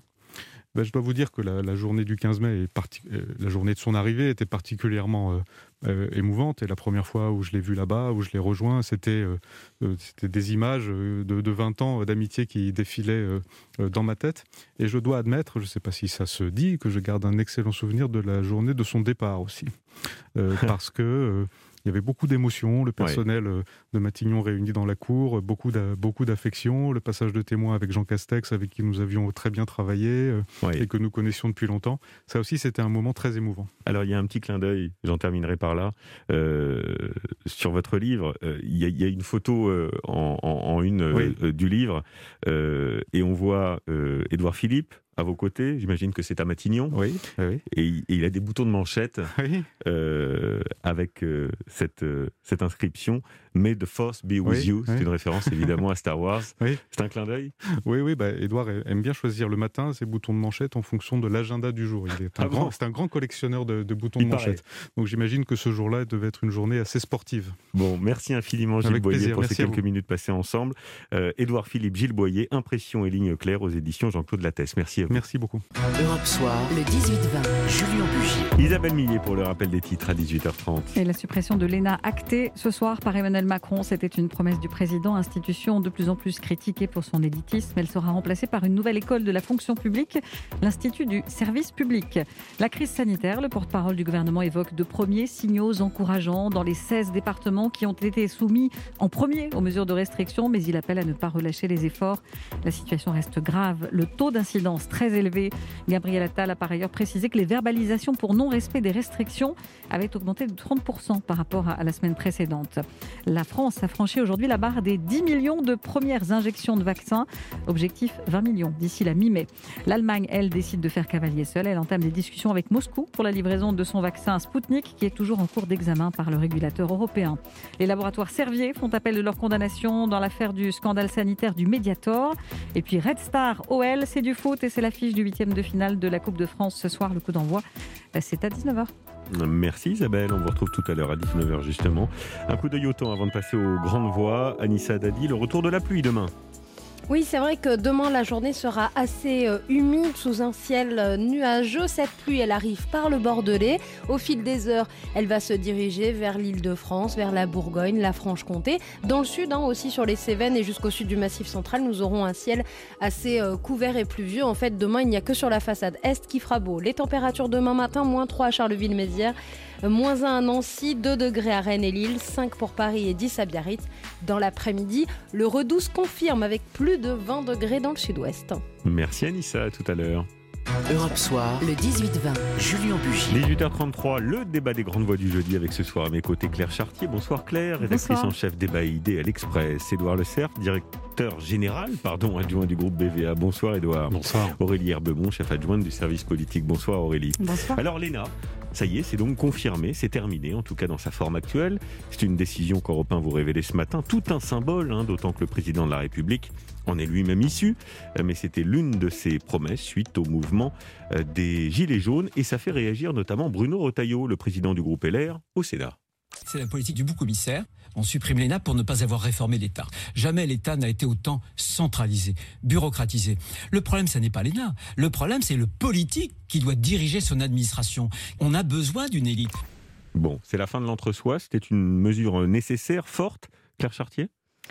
Ben, je dois vous dire que la, la journée du quinze mai, est parti, euh, la journée de son arrivée était particulièrement euh, euh, émouvante. Et la première fois où je l'ai vu là-bas, où je l'ai rejoint, c'était, euh, euh, c'était des images de, de vingt ans d'amitié qui défilaient euh, euh, dans ma tête. Et je dois admettre, je ne sais pas si ça se dit, que je garde un excellent souvenir de la journée de son départ aussi. Euh, parce que... Euh, Il y avait beaucoup d'émotions, le personnel ouais. de Matignon réuni dans la cour, beaucoup, d'a, beaucoup d'affection, le passage de témoin avec Jean Castex, avec qui nous avions très bien travaillé ouais. et que nous connaissions depuis longtemps. Ça aussi, c'était un moment très émouvant. Alors, il y a un petit clin d'œil, j'en terminerai par là. Euh, sur votre livre, euh, il, y a, il y a une photo euh, en, en, en une oui. euh, du livre euh, et on voit euh, Édouard Philippe à vos côtés, j'imagine que c'est à Matignon. Oui. oui. Et, il, et il a des boutons de manchette oui. euh, avec euh, cette, euh, cette inscription « May the Force be with oui. you ». C'est oui. une référence évidemment à Star Wars. Oui. C'est un clin d'œil. Oui, oui. Bah, Édouard aime bien choisir le matin ses boutons de manchette en fonction de l'agenda du jour. Il est un, ah grand, bon c'est un grand collectionneur de, de boutons il de manchette. Paraît. Donc j'imagine que ce jour-là devait être une journée assez sportive. Bon, merci infiniment Gilles avec Boyer plaisir. pour merci ces quelques minutes passées ensemble. Euh, Édouard Philippe, Gilles Boyer, Impression et lignes claires aux éditions Jean-Claude Lattès. Merci à vous. Merci beaucoup. Europe Soir, le dix-huit vingt, Julien Bugier. Isabelle Millet pour le rappel des titres à dix-huit heures trente. Et la suppression de l'E N A actée ce soir par Emmanuel Macron, c'était une promesse du président, institution de plus en plus critiquée pour son élitisme. Elle sera remplacée par une nouvelle école de la fonction publique, l'Institut du service public. La crise sanitaire, le porte-parole du gouvernement évoque de premiers signaux encourageants dans les seize départements qui ont été soumis en premier aux mesures de restriction, mais il appelle à ne pas relâcher les efforts. La situation reste grave, le taux d'incidence très élevé. Gabriel Attal a par ailleurs précisé que les verbalisations pour non-respect des restrictions avaient augmenté de trente pour cent par rapport à la semaine précédente. La France a franchi aujourd'hui la barre des dix millions de premières injections de vaccins. Objectif vingt millions d'ici la mi-mai. L'Allemagne, elle, décide de faire cavalier seul. Elle entame des discussions avec Moscou pour la livraison de son vaccin Sputnik qui est toujours en cours d'examen par le régulateur européen. Les laboratoires Servier font appel de leur condamnation dans l'affaire du scandale sanitaire du Mediator. Et puis Red Star O L, c'est du foot et c'est l'affiche du huitième de finale de la Coupe de France ce soir. Le coup d'envoi, c'est à dix-neuf heures. Merci Isabelle, on vous retrouve tout à l'heure à dix-neuf heures justement. Un coup d'œil au temps avant de passer aux grandes voix. Anissa Dadi, le retour de la pluie demain. Oui, c'est vrai que demain, la journée sera assez euh, humide sous un ciel euh, nuageux. Cette pluie, elle arrive par le Bordelais. Au fil des heures, elle va se diriger vers l'Île-de-France, vers la Bourgogne, la Franche-Comté. Dans le sud, hein, aussi sur les Cévennes et jusqu'au sud du Massif central, nous aurons un ciel assez euh, couvert et pluvieux. En fait, demain, il n'y a que sur la façade est qui fera beau. Les températures demain matin, moins trois à Charleville-Mézières, moins un à Nancy, deux degrés à Rennes et Lille, cinq pour Paris et dix à Biarritz. Dans l'après-midi, le Redouze se confirme avec plus de vingt degrés dans le sud-ouest. Merci Anissa, à tout à l'heure. Europe Soir, le dix-huit vingt, Julien Bugier. dix-huit heures trente-trois, le débat des grandes voix du jeudi avec ce soir à mes côtés Claire Chartier. Bonsoir Claire, rédactrice Bonsoir. en chef débat et idées à l'Express. Édouard Le Cerf, directeur général, pardon, adjoint du groupe B V A. Bonsoir Édouard. Bonsoir. Aurélie Herbemont, chef adjointe du service politique. Bonsoir Aurélie. Bonsoir. Alors l'E N A, ça y est, c'est donc confirmé, c'est terminé, en tout cas dans sa forme actuelle. C'est une décision qu'Europe un vous révélait ce matin, tout un symbole, hein, d'autant que le président de la République en est lui-même issu. Mais c'était l'une de ses promesses suite au mouvement des Gilets jaunes. Et ça fait réagir notamment Bruno Retailleau, le président du groupe L R, au Sénat. C'est la politique du bouc commissaire. On supprime l'E N A pour ne pas avoir réformé l'État. Jamais l'État n'a été autant centralisé, bureaucratisé. Le problème, ce n'est pas l'E N A. Le problème, c'est le politique qui doit diriger son administration. On a besoin d'une élite. Bon, c'est la fin de l'entre-soi. C'était une mesure nécessaire, forte. Claire Chartier ?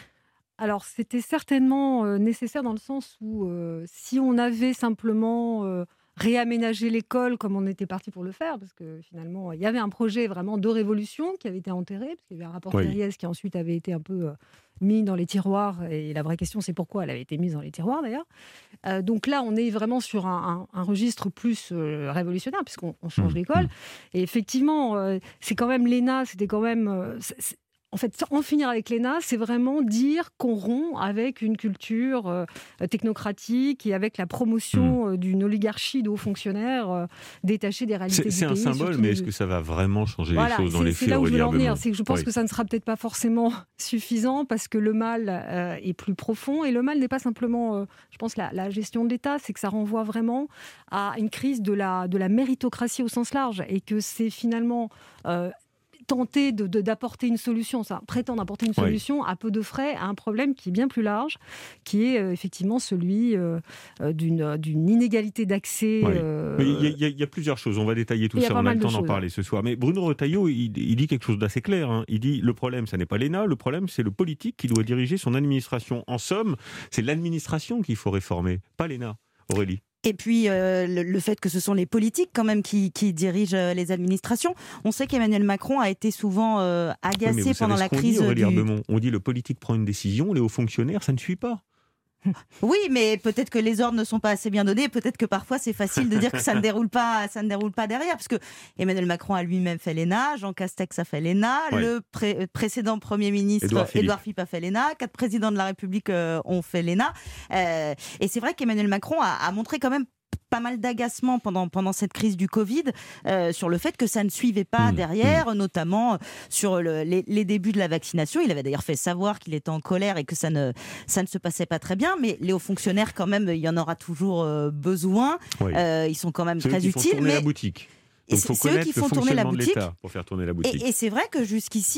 Alors, c'était certainement euh, nécessaire dans le sens où euh, si on avait simplement euh, réaménagé l'école comme on était parti pour le faire, parce que finalement, il y avait un projet vraiment de révolution qui avait été enterré, parce qu'il y avait un rapport Oui. Thériès qui ensuite avait été un peu euh, mis dans les tiroirs, et la vraie question, c'est pourquoi elle avait été mise dans les tiroirs d'ailleurs. Euh, donc là, on est vraiment sur un, un, un registre plus euh, révolutionnaire, puisqu'on on change mmh. l'école. Et effectivement, euh, c'est quand même l'E N A, c'était quand même... Euh, c'est, En fait, en finir avec l'E N A, c'est vraiment dire qu'on rompt avec une culture euh, technocratique et avec la promotion euh, d'une oligarchie de hauts fonctionnaires euh, détachés des réalités c'est, du c'est pays. C'est un symbole, mais est-ce que ça va vraiment changer voilà, les choses dans les faits ? C'est là où je veux en venir. C'est que je pense oui. que ça ne sera peut-être pas forcément suffisant parce que le mal euh, est plus profond. Et le mal n'est pas simplement, euh, je pense, la, la gestion de l'État, c'est que ça renvoie vraiment à une crise de la, de la méritocratie au sens large et que c'est finalement... Euh, tenter de, de, d'apporter une solution, ça, prétendre apporter une solution oui. à peu de frais à un problème qui est bien plus large, qui est euh, effectivement celui euh, d'une, d'une inégalité d'accès. Oui. Euh... Mais il y, y, y a plusieurs choses, on va détailler tout ça, on a le temps d'en parler ce soir. Mais Bruno Retailleau, il, il dit quelque chose d'assez clair. Hein. Il dit, le problème, ça n'est pas l'E N A, le problème, c'est le politique qui doit diriger son administration. En somme, c'est l'administration qu'il faut réformer, pas l'E N A. Aurélie. Et puis euh, le, le fait que ce sont les politiques quand même qui, qui dirigent euh, les administrations. On sait qu'Emmanuel Macron a été souvent euh, agacé oui, pendant la crise. Dit, du... On dit le politique prend une décision, les hauts fonctionnaires, ça ne suit pas. Oui, mais peut-être que les ordres ne sont pas assez bien donnés. Peut-être que parfois c'est facile de dire que ça ne déroule pas, ça ne déroule pas derrière, parce que Emmanuel Macron a lui-même fait l'E N A, Jean Castex a fait l'E N A, ouais. le pré- précédent Premier ministre Édouard Philippe. Édouard Philippe a fait l'E N A, quatre présidents de la République euh, ont fait l'E N A. Euh, et c'est vrai qu'Emmanuel Macron a, a montré quand même pas mal d'agacement pendant, pendant cette crise du Covid euh, sur le fait que ça ne suivait pas mmh, derrière, mmh. notamment sur le, les, les débuts de la vaccination. Il avait d'ailleurs fait savoir qu'il était en colère et que ça ne, ça ne se passait pas très bien, mais les hauts fonctionnaires, quand même, il y en aura toujours euh, besoin. Oui. Euh, ils sont quand même Ceux très qui utiles. Font tourner mais... la boutique. Donc, c'est, c'est eux qui font tourner la boutique pour faire tourner la boutique. Et, et c'est vrai que jusqu'ici,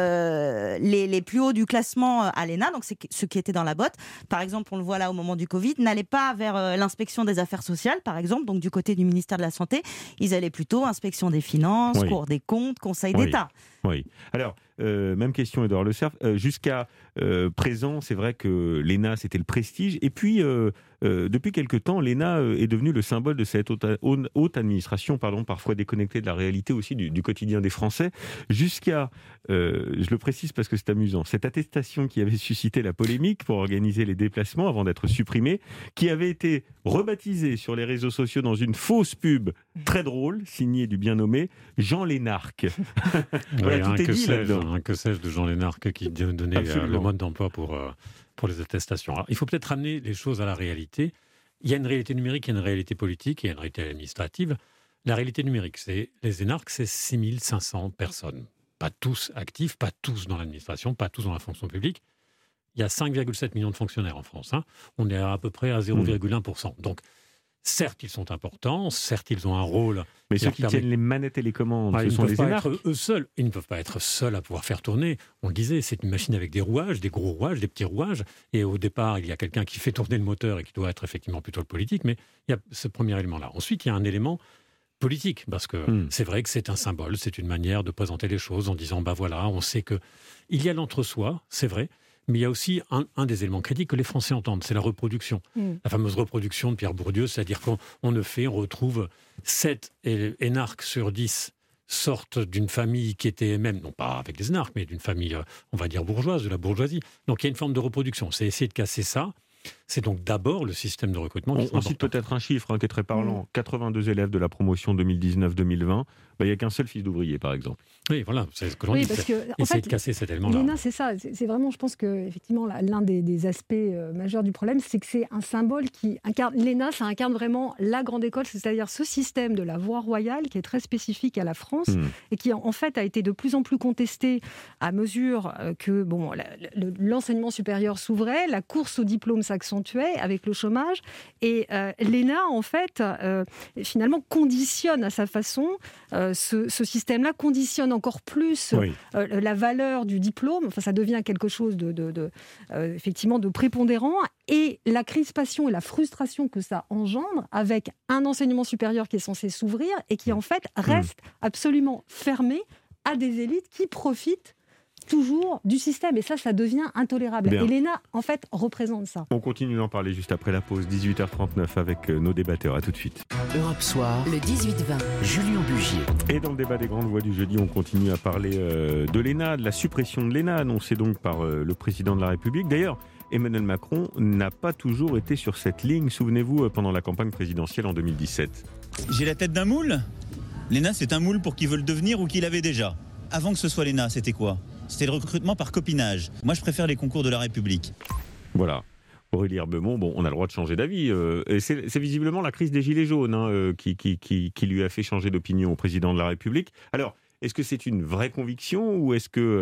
euh, les, les plus hauts du classement à l'E N A, donc c'est ceux qui étaient dans la botte, par exemple, on le voit là au moment du Covid, n'allaient pas vers euh, l'inspection des affaires sociales, par exemple, donc du côté du ministère de la Santé, ils allaient plutôt inspection des finances, oui. Cour des comptes, Conseil oui. d'État. Oui. Alors, euh, même question, Édouard Le Cerf. Euh, jusqu'à euh, présent, c'est vrai que l'E N A, c'était le prestige. Et puis, euh, euh, depuis quelque temps, l'E N A est devenu le symbole de cette haute, haute administration, pardon, parfois déconnectée de la réalité aussi du, du quotidien des Français. Jusqu'à, euh, je le précise parce que c'est amusant, cette attestation qui avait suscité la polémique pour organiser les déplacements avant d'être supprimée, qui avait été rebaptisée sur les réseaux sociaux dans une fausse pub très drôle, signée du bien nommé Jean Lénarque. Voilà, oui, tout est que, dit sais-je, hein, que sais-je de Jean Lénarque qui donnait euh, le mode d'emploi pour, euh, pour les attestations. Alors, il faut peut-être ramener les choses à la réalité. Il y a une réalité numérique, il y a une réalité politique, il y a une réalité administrative. La réalité numérique, c'est les énarques, c'est six mille cinq cents personnes. Pas tous actifs, pas tous dans l'administration, pas tous dans la fonction publique. Il y a cinq virgule sept millions de fonctionnaires en France. Hein. On est à, à peu près à zéro virgule un pour cent. Donc, certes, ils sont importants, certes, ils ont un rôle. Mais ceux qui permet... tiennent les manettes et les commandes, ah, ce sont les énarques. Eux seuls. Ils ne peuvent pas être seuls à pouvoir faire tourner. On le disait, c'est une machine avec des rouages, des gros rouages, des petits rouages. Et au départ, il y a quelqu'un qui fait tourner le moteur et qui doit être effectivement plutôt le politique. Mais il y a ce premier élément-là. Ensuite, il y a un élément politique, parce que mmh. c'est vrai que c'est un symbole, c'est une manière de présenter les choses en disant, bah voilà, on sait que il y a l'entre-soi, c'est vrai. Mais il y a aussi un, un des éléments critiques que les Français entendent, c'est la reproduction. Mmh. La fameuse reproduction de Pierre Bourdieu, c'est-à-dire qu'on on ne fait, on retrouve sept énarques sur dix sortent d'une famille qui était même, non pas avec des énarques, mais d'une famille, on va dire, bourgeoise, de la bourgeoisie. Donc il y a une forme de reproduction. C'est essayer de casser ça. C'est donc d'abord le système de recrutement qui est important. On cite peut-être un chiffre hein, qui est très parlant. Mmh. quatre-vingt-deux élèves de la promotion deux mille dix-neuf deux mille vingt. Il n'y a qu'un seul fils d'ouvrier, par exemple. Oui, voilà, c'est ce que l'on oui, dit. Parce que, en essayer fait, de casser cet élément-là. L'E N A, c'est ça. C'est, c'est vraiment, je pense que effectivement, l'un des, des aspects euh, majeurs du problème, c'est que c'est un symbole qui incarne. L'E N A, ça incarne vraiment la grande école, c'est-à-dire ce système de la voie royale qui est très spécifique à la France mmh. et qui, en fait, a été de plus en plus contesté à mesure que bon, la, le, l'enseignement supérieur s'ouvrait, la course au diplôme s'accentuait avec le chômage. Et euh, l'E N A, en fait, euh, finalement, conditionne à sa façon euh, ce, ce système. Là conditionne encore plus oui. euh, la valeur du diplôme. Enfin, ça devient quelque chose de, de, de euh, effectivement de prépondérant, et la crispation et la frustration que ça engendre avec un enseignement supérieur qui est censé s'ouvrir et qui en fait reste mmh. absolument fermé à des élites qui profitent toujours du système, et ça, ça devient intolérable. Bien. Et l'E N A, en fait, représente ça. On continue d'en parler juste après la pause, dix-huit heures trente-neuf, avec nos débatteurs. À tout de suite. Europe Soir, le dix-huit vingt, Julien Bugier. Et dans le débat des grandes voix du jeudi, on continue à parler euh, de l'E N A, de la suppression de l'E N A, annoncée donc par euh, le président de la République. D'ailleurs, Emmanuel Macron n'a pas toujours été sur cette ligne. Souvenez-vous, euh, pendant la campagne présidentielle en deux mille dix-sept. J'ai la tête d'un moule. L'E N A, c'est un moule pour qui veut le devenir ou qui l'avait déjà. Avant que ce soit l'E N A, c'était quoi ? C'était le recrutement par copinage. Moi, je préfère les concours de la République. Voilà. Aurélie Herbemont, bon, on a le droit de changer d'avis. Euh, et c'est, c'est visiblement la crise des Gilets jaunes hein, euh, qui, qui, qui, qui lui a fait changer d'opinion au président de la République. Alors, est-ce que c'est une vraie conviction ou est-ce que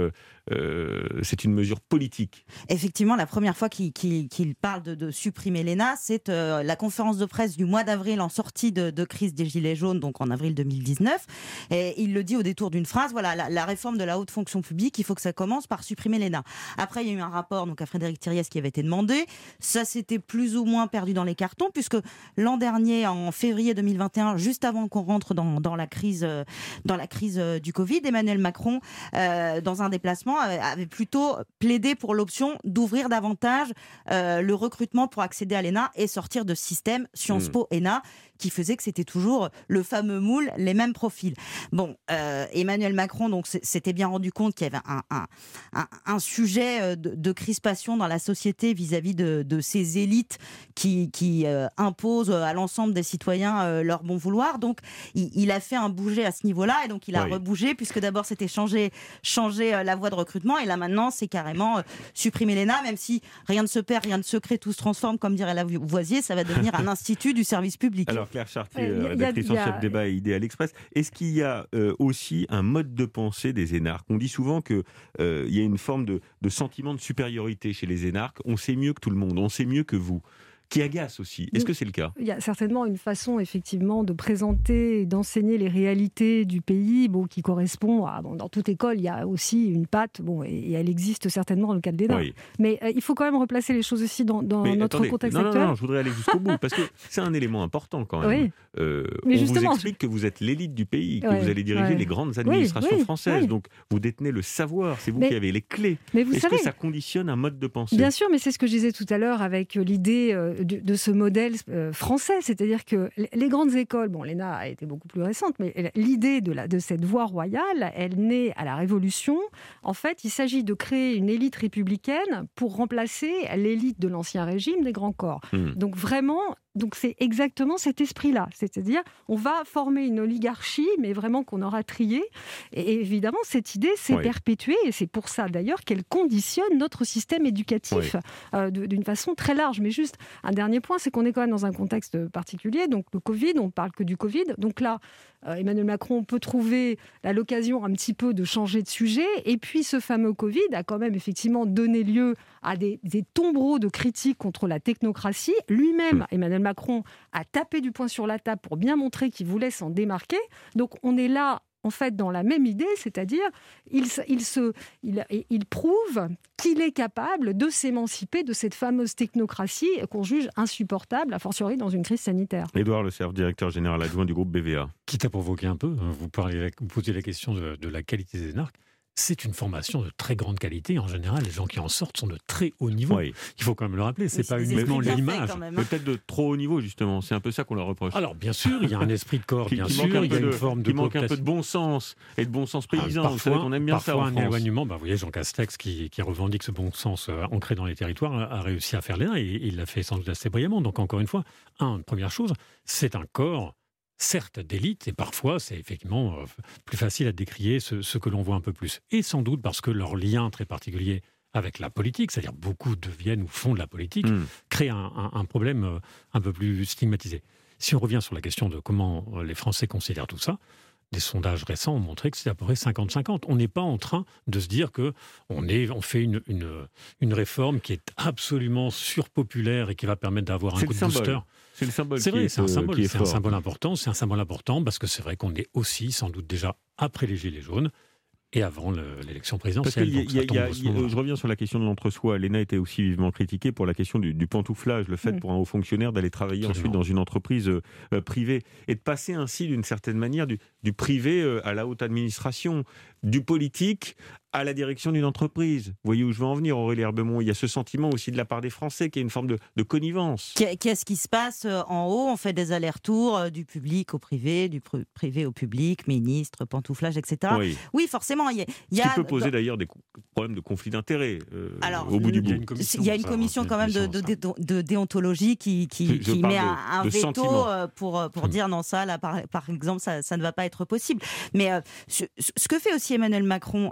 euh, c'est une mesure politique. Effectivement, la première fois qu'il, qu'il, qu'il parle de, de supprimer l'E N A, c'est euh, la conférence de presse du mois d'avril en sortie de, de crise des Gilets jaunes, donc en avril deux mille dix-neuf. Et il le dit au détour d'une phrase, voilà, la, la réforme de la haute fonction publique, il faut que ça commence par supprimer l'E N A. Après, il y a eu un rapport donc, à Frédéric Thiriez qui avait été demandé. Ça s'était plus ou moins perdu dans les cartons, puisque l'an dernier, en février deux mille vingt et un, juste avant qu'on rentre dans, dans la crise, euh, dans la crise euh, du Covid, Emmanuel Macron, euh, dans un déplacement, avait, avait plutôt plaidé pour l'option d'ouvrir davantage euh, le recrutement pour accéder à l'E N A et sortir de ce système Sciences Po E N A, qui faisait que c'était toujours le fameux moule, les mêmes profils. Bon, euh, Emmanuel Macron donc s'était bien rendu compte qu'il y avait un, un, un, un sujet de, de crispation dans la société vis-à-vis de, de ces élites qui, qui euh, imposent à l'ensemble des citoyens euh, leur bon vouloir. Donc, il, il a fait un bouger à ce niveau-là, et donc il a oui. rebougé, puisque d'abord c'était changer, changer euh, la voie de recrutement, et là maintenant c'est carrément euh, supprimer l'E N A, même si rien ne se perd, rien ne se crée, tout se transforme, comme dirait Lavoisier, ça va devenir un institut du service public. Alors, Claire Chartier, euh, rédactrice en chef débat et Idéal Express. Est-ce qu'il y a euh, aussi un mode de pensée des énarques ? On dit souvent qu'il euh, y a une forme de, de sentiment de supériorité chez les énarques. On sait mieux que tout le monde, on sait mieux que vous. Qui agace aussi. Est-ce que c'est le cas ? Il y a certainement une façon, effectivement, de présenter et d'enseigner les réalités du pays, bon, qui correspond à... Bon, dans toute école, il y a aussi une patte, bon, et, et elle existe certainement dans le cadre des oui. Mais euh, il faut quand même replacer les choses aussi dans, dans notre attendez, contexte non, actuel. Non, non, je voudrais aller jusqu'au bout, parce que c'est un élément important quand même. Oui. Euh, Mais on justement, vous explique que vous êtes l'élite du pays, que ouais, vous allez diriger ouais. les grandes administrations oui, oui, françaises, oui. donc vous détenez le savoir, c'est vous mais, qui avez les clés. Mais vous Est-ce savez, que ça conditionne un mode de pensée ? Bien sûr, mais c'est ce que je disais tout à l'heure avec l'idée de, de ce modèle français, c'est-à-dire que les grandes écoles, bon, l'E N A a été beaucoup plus récente, mais l'idée de, la, de cette voie royale, elle naît à la Révolution. En fait, il s'agit de créer une élite républicaine pour remplacer l'élite de l'Ancien Régime des grands corps. Mmh. Donc vraiment... Donc c'est exactement cet esprit-là, c'est-à-dire on va former une oligarchie, mais vraiment qu'on aura triée. Et évidemment, cette idée s'est oui. perpétuée, et c'est pour ça d'ailleurs qu'elle conditionne notre système éducatif oui. euh, d'une façon très large. Mais juste un dernier point, c'est qu'on est quand même dans un contexte particulier. Donc le Covid, on ne parle que du Covid. Donc là, euh, Emmanuel Macron peut trouver là, l'occasion un petit peu de changer de sujet. Et puis ce fameux Covid a quand même effectivement donné lieu à des, des tombereaux de critiques contre la technocratie. Lui-même, Emmanuel Macron a tapé du poing sur la table pour bien montrer qu'il voulait s'en démarquer. Donc on est là, en fait, dans la même idée, c'est-à-dire il, il, se, il, il prouve qu'il est capable de s'émanciper de cette fameuse technocratie qu'on juge insupportable, a fortiori dans une crise sanitaire. Édouard Le Cerf, directeur général adjoint du groupe B V A. Quitte à provoquer un peu, vous, parlez, vous posez la question de, de la qualité des énarques. C'est une formation de très grande qualité. En général, les gens qui en sortent sont de très haut niveau. Oui. Il faut quand même le rappeler. C'est oui, pas uniquement l'image. Peut-être de trop haut niveau, justement. C'est un peu ça qu'on leur reproche. Alors, bien sûr, il y a un esprit de corps, qui, bien qui sûr. Il y a une de, forme de qui manque un peu de bon sens et de bon sens paysan. Ah, parfois, on aime bien ça en un France. éloignement. Bah, vous voyez, Jean Castex, qui, qui revendique ce bon sens euh, ancré dans les territoires, a, a réussi à faire l'E N A et il l'a fait sans doute assez brillamment. Donc, encore une fois, un, première chose, c'est un corps certes d'élite, et parfois c'est effectivement euh, plus facile à décrier ce, ce que l'on voit un peu plus. Et sans doute parce que leur lien très particulier avec la politique, c'est-à-dire beaucoup deviennent ou font de la politique, mmh. crée un, un, un problème euh, un peu plus stigmatisé. Si on revient sur la question de comment euh, les Français considèrent tout ça, des sondages récents ont montré que c'est à peu près cinquante cinquante. On n'est pas en train de se dire qu'on on fait une, une, une réforme qui est absolument surpopulaire et qui va permettre d'avoir un coup de booster. C'est le symbole. C'est vrai, c'est un symbole, c'est un symbole important. C'est un symbole important parce que c'est vrai qu'on est aussi, sans doute déjà après les Gilets jaunes et avant le, l'élection présidentielle. Y a, y a, y a, je reviens sur la question de l'entre-soi. L'E N A était aussi vivement critiquée pour la question du, du pantouflage, le fait mmh. pour un haut fonctionnaire d'aller travailler Absolument. ensuite dans une entreprise euh, privée et de passer ainsi d'une certaine manière du, du privé euh, à la haute administration, du politique à la direction d'une entreprise. Vous voyez où je veux en venir, Aurélie Herbemont ? Il y a ce sentiment aussi de la part des Français qu'il y a une forme de, de connivence. Qu'est-ce qui se passe en haut ? On fait des allers-retours du public au privé, du privé au public, ministre, pantouflage, et cetera. Oui, oui forcément. Il y a, il y a... Ce qui peut poser d'ailleurs des problèmes de conflit d'intérêts euh, Alors, au bout du bout. Il y a une commission quand même de, de, de, de déontologie qui, qui, qui met un, un veto sentiment. pour, pour dire non, ça, là, par, par exemple, ça, ça ne va pas être possible. Mais euh, ce, ce que fait aussi Emmanuel Macron, euh,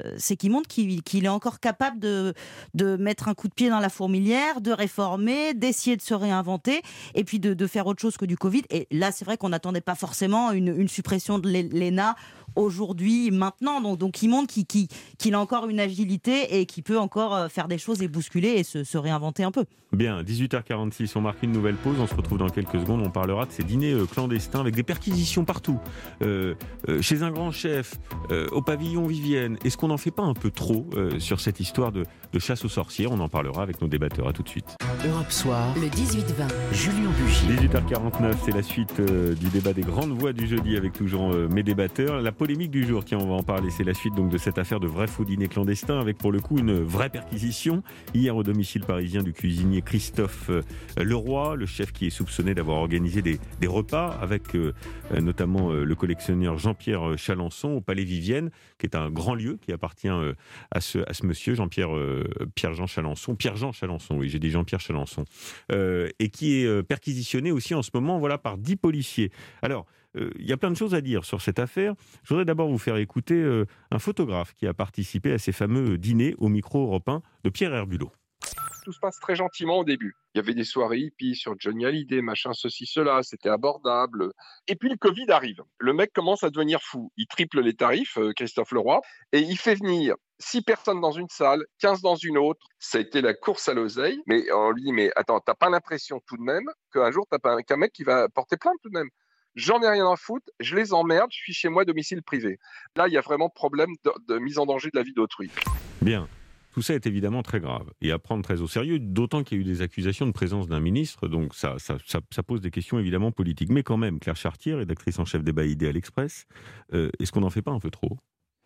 c'est qu'il montre qu'il, qu'il est encore capable de, de mettre un coup de pied dans la fourmilière, de réformer, d'essayer de se réinventer, et puis de, de faire autre chose que du Covid. Et là, c'est vrai qu'on n'attendait pas forcément une, une suppression de l'E N A aujourd'hui, maintenant. Donc, donc il montre qu'il, qu'il, qu'il a encore une agilité et qu'il peut encore faire des choses et bousculer et se, se réinventer un peu. Bien, dix-huit heures quarante-six, on marque une nouvelle pause. On se retrouve dans quelques secondes. On parlera de ces dîners euh, clandestins avec des perquisitions partout. Euh, euh, chez un grand chef, euh, au pavillon Vivienne. Est-ce qu'on n'en fait pas un peu trop euh, sur cette histoire de, de chasse aux sorcières? On en parlera avec nos débatteurs. À tout de suite. Europe Soir, le dix-huit vingt, Julien Bugier. dix-huit heures quarante-neuf, c'est la suite euh, du débat des grandes voix du jeudi avec toujours euh, mes débatteurs. La polémique du jour, tiens, on va en parler. C'est la suite donc de cette affaire de vrai faux dîner clandestin avec pour le coup une vraie perquisition. Hier au domicile parisien du cuisinier Christophe euh, Leroy, le chef qui est soupçonné d'avoir organisé des, des repas avec euh, notamment euh, le collectionneur Jean-Pierre Chalençon au Palais Vivienne, qui est un grand lieu qui appartient euh, à, ce, à ce monsieur, Jean-Pierre euh, Pierre-Jean Chalençon, Pierre-Jean Chalençon, oui, j'ai dit Jean-Pierre Chalençon, euh, et qui est euh, perquisitionné aussi en ce moment, voilà, par dix policiers. Alors, il euh, y a plein de choses à dire sur cette affaire. Je voudrais d'abord vous faire écouter euh, un photographe qui a participé à ces fameux dîners au micro européen de Pierre Herbulot. Tout se passe très gentiment au début. Il y avait des soirées hippies sur Johnny Hallyday, machin, ceci, cela, c'était abordable. Et puis le Covid arrive. Le mec commence à devenir fou. Il triple les tarifs, Christophe Leroy, et il fait venir six personnes dans une salle, quinze dans une autre. Ça a été la course à l'oseille. Mais on lui dit, mais attends, t'as pas l'impression tout de même qu'un jour, t'as pas qu'un mec qui va porter plainte tout de même? J'en ai rien à foutre, je les emmerde, je suis chez moi, domicile privé. Là, il y a vraiment problème de, de mise en danger de la vie d'autrui. Bien. Tout ça est évidemment très grave et à prendre très au sérieux, d'autant qu'il y a eu des accusations de présence d'un ministre, donc ça, ça, ça, ça pose des questions évidemment politiques. Mais quand même, Claire Chartier, rédactrice en chef des Baïdés à l'Express, euh, est-ce qu'on n'en fait pas un peu trop?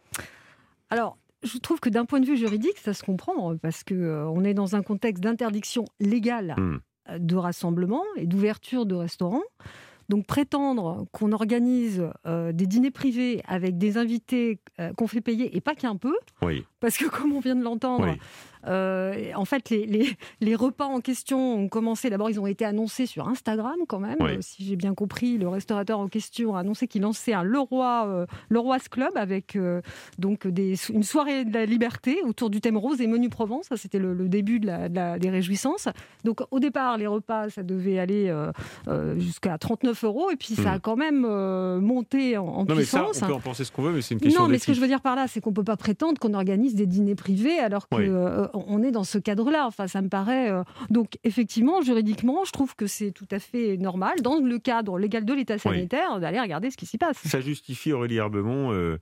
Alors, je trouve que d'un point de vue juridique, ça se comprend, parce qu'on euh, est dans un contexte d'interdiction légale mmh. de rassemblement et d'ouverture de restaurants. Donc prétendre qu'on organise euh, des dîners privés avec des invités euh, qu'on fait payer, et pas qu'un peu, oui. Parce que comme on vient de l'entendre, oui. euh, en fait les, les, les repas en question ont commencé, d'abord ils ont été annoncés sur Instagram quand même, oui. euh, si j'ai bien compris, le restaurateur en question a annoncé qu'il lançait un Leroy, euh, Leroy's Club avec euh, donc des, une soirée de la liberté autour du thème rose et menu Provence, ça c'était le, le début de la, de la, des réjouissances. Donc au départ les repas ça devait aller euh, euh, jusqu'à trente-neuf euros et puis ça a quand même euh, monté en, en non, puissance. Mais ça, on peut en penser ce qu'on veut, mais c'est une question Non, mais d'éthique. ce que je veux dire par là, c'est qu'on ne peut pas prétendre qu'on organise des dîners privés alors qu'on oui. euh, est dans ce cadre-là. Enfin, ça me paraît... Euh... Donc, effectivement, juridiquement, je trouve que c'est tout à fait normal, dans le cadre légal de l'état sanitaire, oui. d'aller regarder ce qui s'y passe. Ça justifie, Aurélie Herbemont, euh,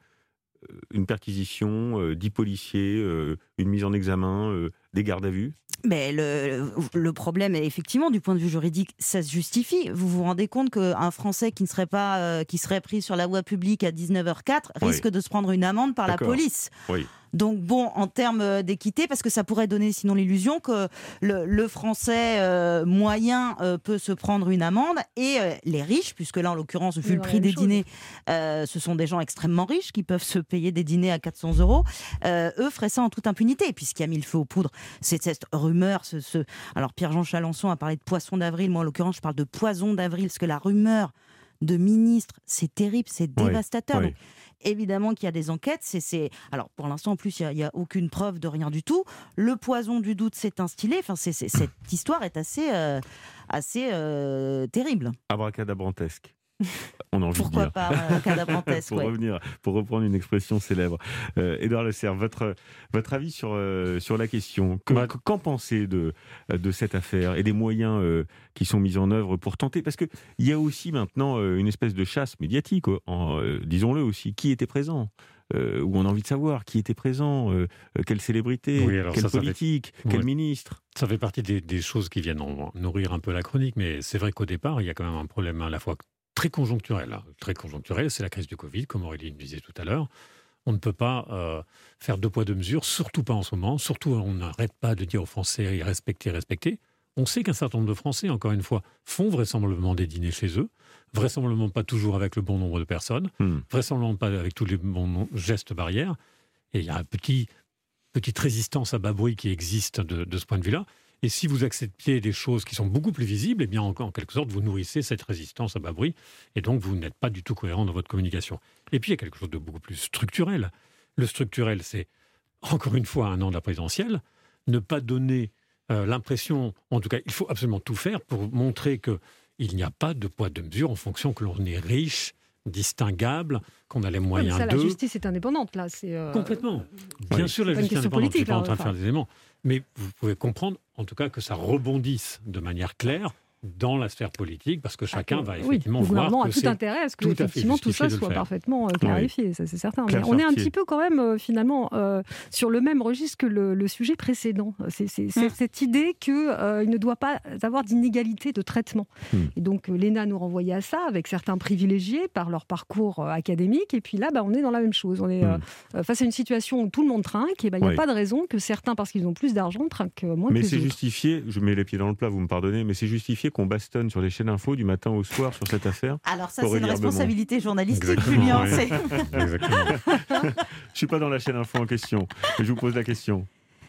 une perquisition, euh, dix policiers, euh, une mise en examen, euh, des gardes à vue? Mais le, le problème est effectivement, du point de vue juridique, ça se justifie. Vous vous rendez compte qu'un Français qui ne serait pas, euh, qui serait pris sur la voie publique à dix-neuf heures quatre risque oui. de se prendre une amende par D'accord. la police. Oui. Donc bon, en termes d'équité, parce que ça pourrait donner sinon l'illusion que le, le Français euh, moyen euh, peut se prendre une amende et euh, les riches, puisque là en l'occurrence, vu le prix des chose. dîners, euh, ce sont des gens extrêmement riches qui peuvent se payer des dîners à quatre cents euros, euh, eux feraient ça en toute impunité. Et puis ce qui a mis le feu aux poudres, c'est cette rumeur. Ce, ce... Alors Pierre-Jean Chalençon a parlé de poisson d'avril, moi en l'occurrence je parle de poison d'avril, parce que la rumeur de ministre, c'est terrible, c'est dévastateur. Oui, oui. Donc, évidemment qu'il y a des enquêtes. C'est, c'est... Alors, pour l'instant, en plus, il n'y a, a aucune preuve de rien du tout. Le poison du doute s'est instillé. Enfin, c'est, c'est, cette histoire est assez, euh, assez euh, terrible. Abracadabrantesque. On a envie Pourquoi de dire. pas euh, cadabrantesque, pour ouais. revenir, pour reprendre une expression célèbre. Euh, Édouard Le Cerf, votre, votre avis sur, euh, sur la question. Que, bah, qu'en pensez de, de cette affaire et des moyens euh, qui sont mis en œuvre pour tenter? Parce qu'il y a aussi maintenant euh, une espèce de chasse médiatique, en, euh, disons-le aussi, qui était présent euh, où on a envie de savoir qui était présent, euh, quelle célébrité, oui, quelle ça, politique, ça fait... quel ouais. ministre. Ça fait partie des, des choses qui viennent en nourrir un peu la chronique, mais c'est vrai qu'au départ, il y a quand même un problème à la fois très conjoncturel. Hein. Très conjoncturel, c'est la crise du Covid, comme Aurélie le disait tout à l'heure. On ne peut pas euh, faire deux poids, deux mesures, surtout pas en ce moment. Surtout, on n'arrête pas de dire aux Français « respectez, respectez ». On sait qu'un certain nombre de Français, encore une fois, font vraisemblablement des dîners chez eux, vraisemblablement pas toujours avec le bon nombre de personnes, mmh. vraisemblablement pas avec tous les bons gestes barrières. Et il y a une petit, petite résistance à bas bruit qui existe de, de ce point de vue-là. Et si vous acceptez des choses qui sont beaucoup plus visibles, eh bien, en, en quelque sorte, vous nourrissez cette résistance à bas bruit, et donc vous n'êtes pas du tout cohérent dans votre communication. Et puis, il y a quelque chose de beaucoup plus structurel. Le structurel, c'est encore une fois, à un an de la présidentielle, ne pas donner euh, l'impression, en tout cas, il faut absolument tout faire pour montrer qu'il n'y a pas de poids de mesure en fonction que l'on est riche, distinguable, qu'on a les moyens ouais, ça, d'eux. La justice est indépendante, là. C'est, euh... Complètement. Bien oui. sûr, la c'est justice est indépendante, politique, je ne suis pas là, en train enfin. de faire des éléments. Mais vous pouvez comprendre, en tout cas, que ça rebondisse de manière claire dans la sphère politique, parce que chacun va effectivement oui, le voir gouvernement que a tout c'est intérêt à ce que tout, effectivement, tout ça soit parfaitement euh, clarifié, oui. ça c'est certain. Mais on est un petit peu quand même euh, finalement euh, sur le même registre que le, le sujet précédent. C'est, c'est, c'est mmh. cette idée qu'il euh, ne doit pas avoir d'inégalité de traitement. Mmh. Et donc euh, l'E N A nous renvoyait à ça, avec certains privilégiés par leur parcours euh, académique, et puis là, bah, on est dans la même chose. On est euh, mmh. face à une situation où tout le monde trinque, et bah, il n'y a oui. pas de raison que certains, parce qu'ils ont plus d'argent, trinquent moins mais que les autres. Mais c'est justifié, je mets les pieds dans le plat, vous me pardonnez, mais c'est justifié qu'on bastonne sur les chaînes info du matin au soir sur cette affaire. Alors ça, c'est une responsabilité journalistique, Julien. Oui. Je ne suis pas dans la chaîne info en question, mais je vous pose la question.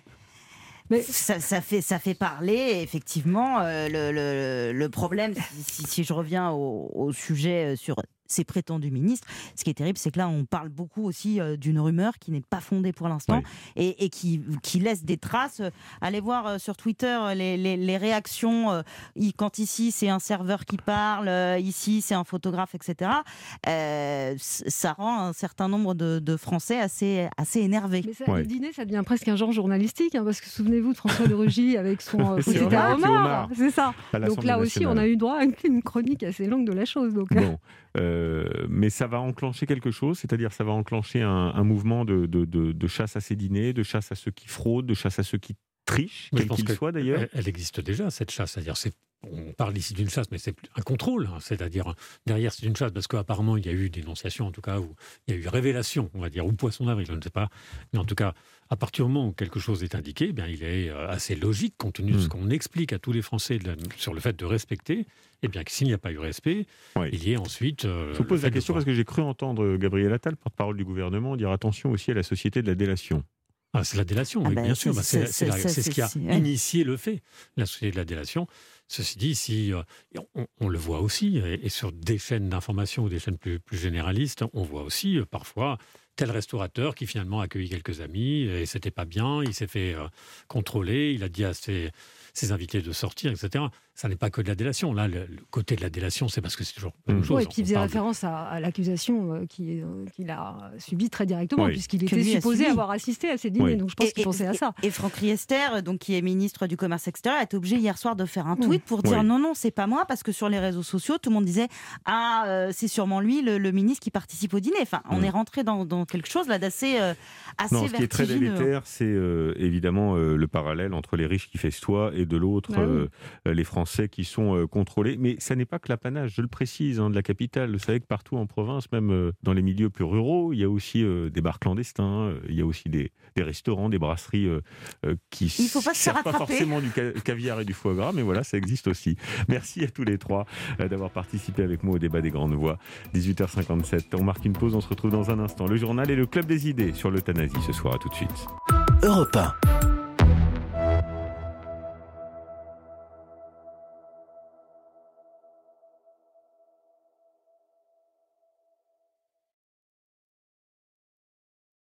Mais ça, ça, fait, ça fait parler, effectivement. Euh, le, le, le problème, si, si je reviens au, au sujet sur ces prétendus ministres, ce qui est terrible, c'est que là, on parle beaucoup aussi euh, d'une rumeur qui n'est pas fondée pour l'instant oui. et, et qui, qui laisse des traces. Allez voir euh, sur Twitter les, les, les réactions. Euh, quand ici, c'est un serveur qui parle, euh, ici, c'est un photographe, et cetera. Euh, ça rend un certain nombre de, de Français assez, assez énervés. Mais ça, ouais. le dîner, ça devient presque un genre journalistique, hein, parce que souvenez-vous de François de Rugy avec son euh, C'était à Omar. C'est ça. Donc là aussi, on a eu droit à une chronique assez longue de la chose. Donc, bon. Euh, mais ça va enclencher quelque chose, c'est-à-dire ça va enclencher un, un mouvement de, de, de, de chasse à ces dîners, de chasse à ceux qui fraudent, de chasse à ceux qui trichent, quel qu'il soit d'ailleurs. Elle, elle existe déjà, cette chasse. C'est-à-dire, c'est, on parle ici d'une chasse, mais c'est un contrôle. Hein, c'est-à-dire, derrière, c'est une chasse, parce qu'apparemment, il y a eu dénonciation, en tout cas, où il y a eu révélation, on va dire, ou poisson d'avril, je ne sais pas. Mais en tout cas, à partir du moment où quelque chose est indiqué, eh bien, il est assez logique, compte tenu de ce qu'on explique à tous les Français de la, sur le fait de respecter, eh bien, que s'il n'y a pas eu respect, oui. il y ait ensuite... Euh, je vous pose la question parce que j'ai cru entendre Gabriel Attal, porte-parole du gouvernement, dire attention aussi à la société de la délation. Ah, c'est la délation, ah oui, ben, bien sûr. Bah, c'est, c'est, c'est, c'est, c'est ce qui a c'est, initié le fait, la société de la délation. Ceci dit, si, euh, on, on le voit aussi, et, et sur des chaînes d'information ou des chaînes plus, plus généralistes, on voit aussi euh, parfois tel restaurateur qui finalement a accueilli quelques amis, et c'était pas bien, il s'est fait euh, contrôler, il a dit à ses, ses invités de sortir, et cetera. Ça n'est pas que de la délation. Là, le, le côté de la délation, c'est parce que c'est toujours la même chose. Oui, et puis il faisait référence de... à, à l'accusation euh, qu'il, euh, qu'il a subie très directement, oui. puisqu'il était supposé avoir assisté à ces dîners. Oui. Donc je pense et, qu'il et, pensait à ça. Et, et Franck Riester, donc, qui est ministre du Commerce extérieur, a été obligé hier soir de faire un tweet pour dire oui. non, non, c'est pas moi, parce que sur les réseaux sociaux, tout le monde disait ah, euh, c'est sûrement lui, le, le ministre qui participe au dîner. Enfin, on mmh. est rentré dans, dans quelque chose là d'assez euh, assez non, ce qui est très délétère, c'est euh, évidemment euh, le parallèle entre les riches qui festoient et de l'autre ah, oui. euh, les Français qui sont euh, contrôlés. Mais ça n'est pas que l'apanage, je le précise, hein, de la capitale. Vous savez que partout en province, même euh, dans les milieux plus ruraux, il y a aussi euh, des bars clandestins, euh, il y a aussi des, des restaurants, des brasseries euh, euh, qui ne servent pas forcément du ca- caviar et du foie gras, mais voilà, ça existe aussi. Merci à tous les trois euh, d'avoir participé avec moi au débat des grandes voix. dix-huit heures cinquante-sept, on marque une pause, on se retrouve dans un instant. Le journal et le club des idées sur l'euthanasie ce soir, à tout de suite. Europe un.